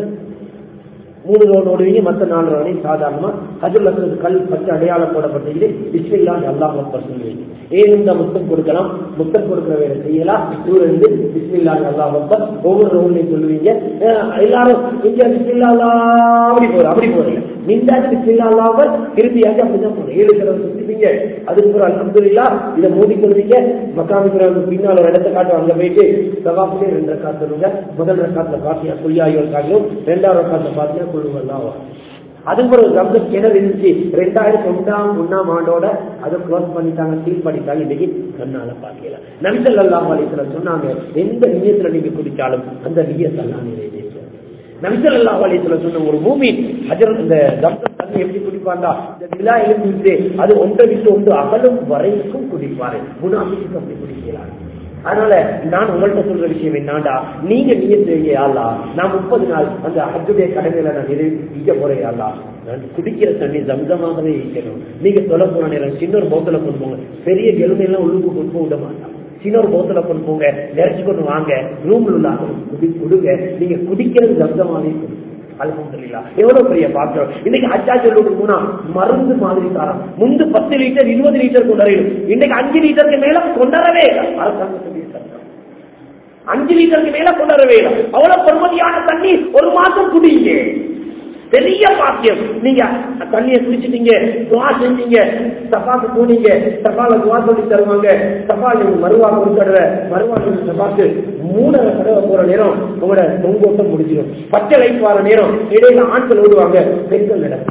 மூணு ரவுண்ட் ஓடுவீங்க, மற்ற நாலு ரவுண்டையும் சாதாரணமா ஹஜ்ருல் அஸ்வத் கல் பச்சை அடையாளம் போடப்பட்டது பிஸ்மில்லாஹ் அல்லாஹ் அக்பர் சொல்லுவீங்க. ஏன் இந்த முத்தம் கொடுக்கலாம், முத்தம் கொடுக்கிற வேலை செய்யலாம். இருந்து பிஸ்மில்லாஹ் அல்லாஹ் அக்பர் ஒவ்வொரு ரவுண்டையும் சொல்லுவீங்க. எல்லாரும் இங்க பிஸ்மில்லாஹ் அப்படி போற அப்படி போறீங்க நின்றாச்சு பிஸ்மில்லாஹ் அல்லாஹ் அக்பர் திரும்பியாச்சு அப்படிதான் போறோம். ஏழு தடவை சுத்திப்பீங்க. அதுக்கு பிறகு அல்ஹம்துலில்லாஹ் இதை மூடி கொள்வீங்க. மக்காமி பின்னால் ஒரு இடத்தை காட்டும், அங்க போயிட்டு சவாஃபிலே ரெண்டு ரக்காத் சொல்லுங்க. முதல் ரக்காத்துல பாத்தியா சொல்லியாயோர் காட்டியும், ரெண்டாவது ரக்காத்துல பாத்தியா சொல்லுவல்லாம். அதுக்கு ஒரு ஜம்சம் கிணறு இருந்துச்சு. ரெண்டாயிரத்தி ஒன்றாம் ஒன்னாம் ஆண்டோட அதை க்ளோஸ் பண்ணிட்டாங்க, சீல் பண்ணிட்டாங்க. இன்னைக்கு கண்ணால பாக்கல. நபி ஸல்லல்லாஹு அலைஹி வஸல்லம் சொன்னாங்க, எந்த நியத்துல நீங்க குடிச்சாலும் அந்த நியத்தை அல்லாஹ் நிறைவேற்றுவார். நபி ஸல்லல்லாஹு அலைஹி வஸல்லம் சொன்ன ஒரு மூமின் ஹஜர் இந்த ஜம்சம் தண்ணி எப்படி குடிப்பாண்டா, இந்த விழா எழுந்து அது ஒன்றை விட்டு ஒன்று அகலும் வரைக்கும் குடிப்பாரு. முனாஃபிக்கு அப்படி குடிக்கிறார். அதனால நான் உங்கள்கிட்ட சொல்ற விஷயம் என்னடா, நீங்க நியத்து ஆளா நான் முப்பது நாள் அந்த ஹஜ்ஜுடைய கடமையில நான் நிறைவேற்ற போறேன் ஆளா, நான் குடிக்கிற தண்ணி ஜம்சமாகவே இருக்கணும். நீங்க சொல்ல போன நேரம் சின்ன ஒரு போத்தல கொண்டு போங்க, பெரிய கெலுமையெல்லாம் உள்ளுக்கு கொண்டு போக விட மாட்டான். சின்ன ஒரு போத்தல கொண்டு போங்க, நிறைச்சு கொண்டு வாங்க, ரூம்ல உள்ள குடி கொடுங்க. நீங்க குடிக்கிறது ஜம்சமாவே கொடுங்க. அல்ஹம்துலில்லாஹ் எவ்வளவு பெரிய பாக்கியம். இன்னைக்கு ஹஜ்ஜா சொல்லிட்டு போனா மருந்து மாதிரி தரம். முந்து பத்து லிட்டர் இருபது லிட்டர் கொண்டாடும், இன்னைக்கு அஞ்சு லிட்டருக்கு மேல கொண்டாடவே இல்லை. அரசாங்கத்துடைய சட்டம் அஞ்சு லிட்டருக்கு மேல கொண்டாடவே இல்லை. அவ்வளவு பெருமதியான தண்ணி ஒரு மாசம் குடிங்க, பெரிய பாக்கியம். நீங்க தண்ணியை குடிச்சிட்டீங்க, துவா செஞ்சீங்க, சபாக்கு போனீங்க, சபால துவா சொல்லி தருவாங்க. சபா நீங்க மறுவா ஒரு தடவை, மறுவா நீங்க சபாக்கு மூணரை தடவை போற நேரம் உங்களோட தொங்கோட்டம் முடிஞ்சிடும். பச்சை லைட் வர நேரம் இடையில ஆண்கள் ஓடுவாங்க, பெண்கள் நடக்கும்.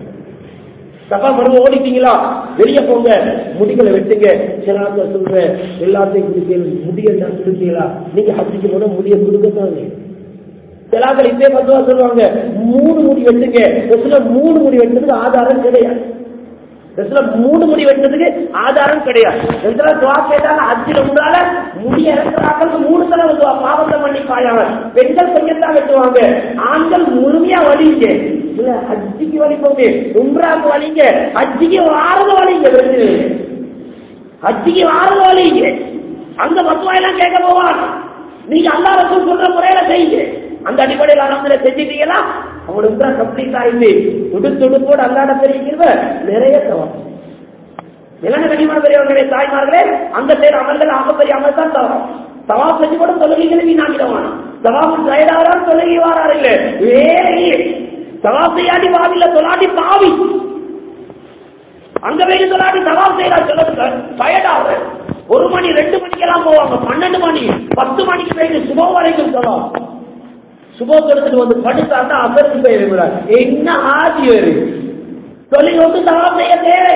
சபா மறுவ ஓடிட்டீங்களா, வெளியே போங்க, முடிகளை வெட்டுங்க. சில சொல்ற எல்லாத்தையும் குடிக்கணும், முடியெல்லாம் குடிக்கீங்களா, நீங்க ஹஜ்ஜுக்கு போன முடிய கொடுக்கத்தாங்க. சிலாக்கள் இதே பத்துவா சொல்லுவாங்க, மூணு முடி வெட்டுங்க. மூணு முடி வெட்டுறதுக்கு ஆதாரம் கிடையாது. மூணு முடி வெட்டுறதுக்கு ஆதாரம் கிடையாது. அஞ்சுல முன்னால முடி இறக்குறாங்க, மூணு தடவை பாவத்தை பண்ணி பாயாங்க. பெண்கள் கொஞ்சத்தான் வெட்டுவாங்க, ஆண்கள் முழுமையா வலிங்க. இல்ல அஜிக்கு வலிப்போங்க, உம்ராக்கு வலிங்க, அஜிக்கு வாரது வலிங்க, அஜிக்கு வாரது வலிங்க. அந்த பத்துவாயெல்லாம் கேட்க போவாங்க. நீங்க அல்லாஹ் ரசூல் சொல்ற முறையில செய்யுங்க. அந்த அடிப்படையில் அலமதுல செஞ்சிட்டீங்கன்னா அவங்களுக்கு கம்ப்ளீட் ஆயிடுச்சு. துடு துடுப்போடு அல்லாட தெரிவிக்கிறவ நிறைய தவம். நிலன கனிமான பெரியவர்களே, தாய்மார்களே, அந்த பேர் அமல்கள் ஆகப்பெரிய அமல் தான் தவம். தவா செஞ்சு கூட தொழுகைகளை வீணாக்கிடவானா, தவாப்பு தயடாதான் தொழுகை வாராரு இல்ல, வேறையே தவா செய்யாடி வாவில்ல தொலாடி பாவி அங்க வேறு தொலாடி தவா செய்யறா சொல்ல தயடாவ. ஒரு மணி ரெண்டு மணிக்கெல்லாம் போவாங்க, பன்னெண்டு மணி பத்து மணிக்கு போயிட்டு சுபம் வரைக்கும் தவா. சுபோத்தரத்துக்கு வந்து படுத்தாண்டா அசருக்கு போயிருக்கிறார். என்ன ஆதியரு தொழில் வந்து தவம் செய்ய தேவை.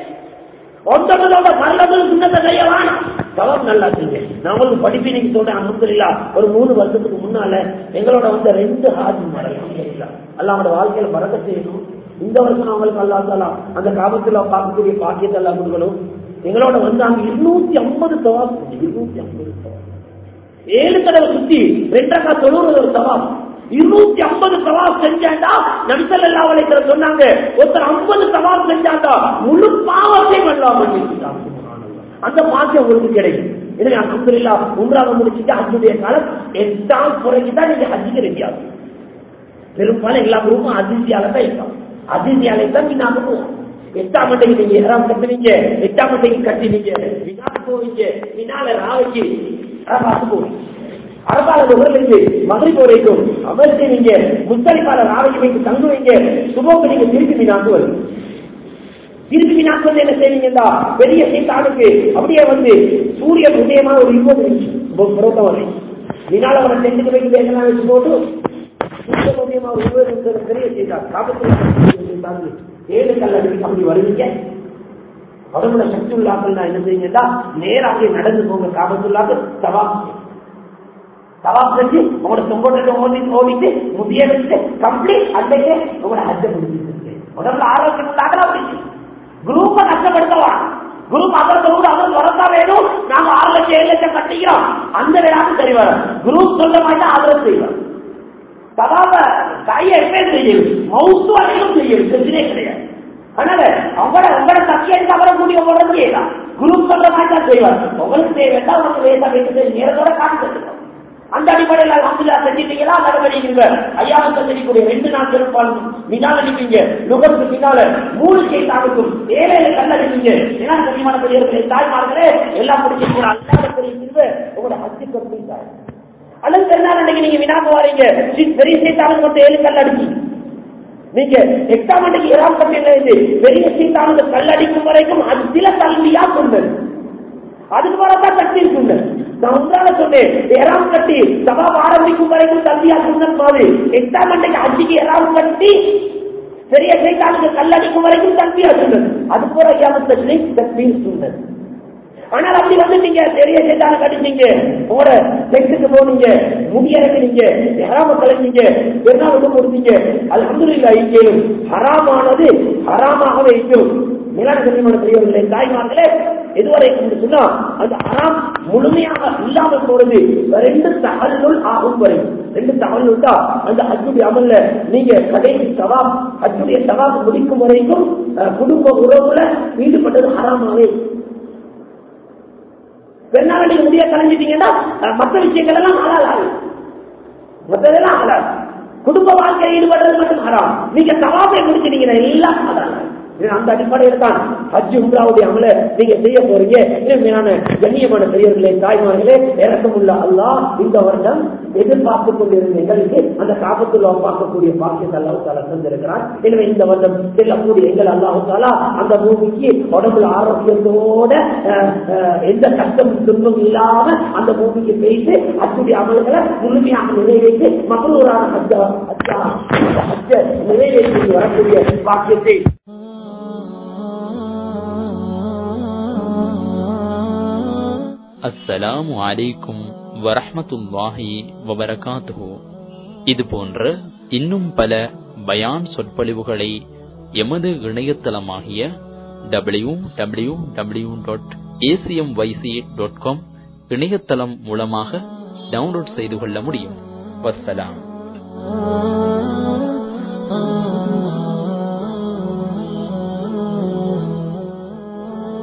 ஒன்றோட பரலத்தில் சின்னத்தை செய்ய வேணாம், தவம் நல்லா செய்ய. நான் உங்களுக்கு படிப்பு நீங்க சொல்றேன். அல்ஹம்துலில்லாஹ் ஒரு மூணு வருஷத்துக்கு முன்னால எங்களோட வந்து ரெண்டு ஹாஜி மரம் அல்லாஹ்வோட வாழ்க்கையில பரக்கத் செய்யணும். இந்த வருஷம் அவங்களுக்கு அல்லாஹ் தஆலா அந்த காபத்துல பார்க்கக்கூடிய பாக்கியத்தை எல்லாம் கொடுக்கணும். எங்களோட வந்து அங்க இருநூத்தி ஐம்பது தவாப், இருநூத்தி ஐம்பது தவாப் ஏழு தடவை சுத்தி ரெண்டக்கா தொழுவது ஒரு தவாப். இருநூத்தி ஐம்பது தவாப் செஞ்சாண்டா நபி ஸல்லல்லாஹு அலைஹி வஸல்லம் சொன்னாங்க, ஒருத்தர் ஐம்பது தவாப் செஞ்சாண்டா முழு பாவத்தையும் அல்லாஹ் மன்னிச்சுட்டான். அந்த பாக்கியம் உங்களுக்கு கிடைக்கும். எனவே அல்ஹம்துலில்லாஹ் உம்ராவை முடிச்சுட்டு ஹஜ்ஜுடைய காலம் எட்டாம் குறைக்கு தான் நீங்க ஹஜ்ஜுக்கு ரெடி ஆகும். பெரும்பாலும் எல்லா குரூப்பும் அதிர்ச்சியால தான் இருக்கும். அதிர்ச்சியாலை தான் நீங்க அனுப்புவோம். எட்டாம் மட்டைக்கு நீங்க எல்லாம் கட்டுவீங்க, எட்டாம் மட்டைக்கு கட்டினீங்க, வினாக்கு போவீங்க, வினால ராவைக்கு அரபாத்து போவீங்க. அரபால உடலுக்கு மகிழ்ச்சி வரைக்கும் அமர்ச்சி நீங்க முஸ்தலிஃபால ராவைக்கு வைத்து தங்குவீங்க. சுபோக்கு நீங்க திருப்பி மீனாக்கு வருவீங்க. திருப்பி மீனாக்கு வந்து என்ன செய்வீங்கன்னா பெரிய சீட்டானுக்கு அப்படியே வந்து சூரிய உதயமா ஒரு இருபது நிமிஷம் புரோட்டம் வரை மீனால அவரை செஞ்சுட்டு வைக்க பேசலாம் வச்சு போட்டு சூரிய உதயமா ஒரு இருபது நிமிஷம் பெரிய சீட்டா காப்பத்து ஏழு கல்ல அப்படி வருவீங்க. உடம்புல சக்தி உள்ளாக்கள் என்ன செய்யுங்கன்னா நேராக நடந்து போங்க. காபத்துள்ளாக்கு தவா தவா செஞ்சு உங்களோட தொங்கோட்டை ஓடி ஓடிட்டு முதிய வச்சுட்டு கம்ப்ளீட் அன்றைக்கு உங்களோட ஹஜ்ஜை முடிச்சுட்டு உடம்புல ஆரோக்கியம் உள்ளாக்கலாம். அப்படி குரூப்பை கஷ்டப்படுத்தவா, குரூப் அவர்களோடு அவர் வரத்தா வேணும். நாங்க ஆறு லட்சம் ஏழு லட்சம் கட்டிக்கிறோம், அந்த நேரம் சரி வர குரூப் சொல்ல மாதிரி ஆதரவு செய்வோம். தவாவ கையை செய்யும் மவுத்து வரையிலும் செய்யும், பிரச்சனையே கிடையாது. அதனால அவங்களோட உங்களோட சக்தியை தவற முடிய போறது குரூப் சொல்ற மாதிரி தான் செய்வார். உங்களுக்கு தேவையா உங்களுக்கு லேசா பேசுறது நேரத்தோட காட்டி தருவோம். அந்த அடிப்படையில் அல்ஹம்துலில்லாஹ் செஞ்சிட்டீங்களா நடவடிக்கீங்க. ஐயாவுக்கு செஞ்சக்கூடிய ரெண்டு நாள் பெரும்பாலும் மினால் அடிப்பீங்க. நுகருக்கு பின்னால மூணு செய்தாருக்கும் ஏழையில கல்லடிப்பீங்க. ஏன்னா கனிமான பெரியவர்களே தாய்மார்களே எல்லாம் முடிச்சிருக்கிற அல்லாத பெரிய சிறுவ உங்களோட ஹஜ்ஜு கருத்தாய் அல்லது பெருநாள் அன்னைக்கு நீங்க வினா போறீங்க பெரிய செய்தாருக்கு மட்டும் ஏழு கல் அடிச்சு நீங்க எக்ஸாம் அன்னைக்கு இராம் கட்டினது பெரிய செய்தாருக்கு கல் அடிக்கும் வரைக்கும் அது சில கல்வியா சொன்னது. அதுக்கு வரதான் கட்டி சொன்னது. நான் உங்களால சொன்னேன் எராம் கட்டி சபா ஆரம்பிக்கும் வரைக்கும் தல்வியா சொன்னது மாதிரி எக்ஸாம் அன்னைக்கு அஞ்சுக்கு எராம் கட்டி பெரிய செய்தாருக்கு கல் அடிக்கும் வரைக்கும் தல்வியா சொன்னது. அது போல ஐயாமத்தை தஸ்மீர் சொன்னது. ஆனால் அப்படி வந்து நீங்க பெரிய செய்தாலும் கட்டிச்சீங்க உங்களோட செக்ஸுக்கு போனீங்க முடியறீங்க ஹராம கலைஞ்சீங்க பெருநாளுக்கு கொடுத்தீங்க அல்ஹம்துலில்லாஹ் இங்கேயும் ஹராமானது ஹராமாகவே இருக்கும். மேலான கண்ணியமான பெரியவர்களே தாய்மார்களே எதுவரை என்று சொன்னா அந்த ஹராம் முழுமையாக இல்லாமல் போறது ரெண்டு தகவல்கள் ஆகும் வரை ரெண்டு தகவல் தான் அந்த ஹஜ்ஜுடைய அமல்ல நீங்க கடைசி சவாப் ஹஜ்ஜுடைய சவாப் முடிக்கும் வரைக்கும் குடும்ப உறவுல ஈடுபட்டது ஹராமாவே. பெருநாளை முடிய கலைஞ்சிட்டீங்கன்னா மற்ற விஷயங்கள் எல்லாம் ஹலால் ஆகும். மற்றதெல்லாம் ஹலால். குடும்ப வாழ்க்கையில் ஈடுபடுறது மட்டும் ஹராம். நீங்க சவாபை முடிச்சிட்டீங்கன்னா எல்லாம் ஹலால். அந்த அடிப்படையில் தான் ஹஜ் உம்ராவுடைய அமல நீங்க செய்ய போறீங்க. இனிமையான கண்ணியமான பெரியவர்களே தாய்மார்களே இறக்கமுள்ள அல்லாஹ் இந்த வருடம் எதிர்பார்த்து கொண்டிருந்த எங்களுக்கு அந்த காபத்துல்லா பார்க்கக்கூடிய பாக்கியத்தை அல்லாஹ் தாலா தந்திருக்கிறார். எனவே இந்த வருடம் செல்லக்கூடிய எங்கள் அல்லாஹ் தாலா அந்த பூமிக்கு உடம்புல ஆரோக்கியத்தோட எந்த கஷ்டம் துன்பம் இல்லாம அந்த பூமிக்கு பேசி ஹஜ்ஜுடைய அமல்களை முழுமையாக நிறைவேற்றி மக்ரூரான ஹஜ்ஜா ஹஜ்ஜா ஹஜ்ஜ நிறைவேற்றி வரக்கூடிய பாக்கியத்தை அஸ்ஸலாமு அலைக்கும் வரஹ்மத்துல்லாஹி வபரகாத்துஹு. இது போன்ற இன்னும் பல பயான் சொற்பொழிவுகளை எமது இணையதளமாகிய W W W dot ACMYC dot com இணையதளம் மூலமாக டவுன்லோட் செய்து கொள்ள முடியும். வஸ்ஸலாம்.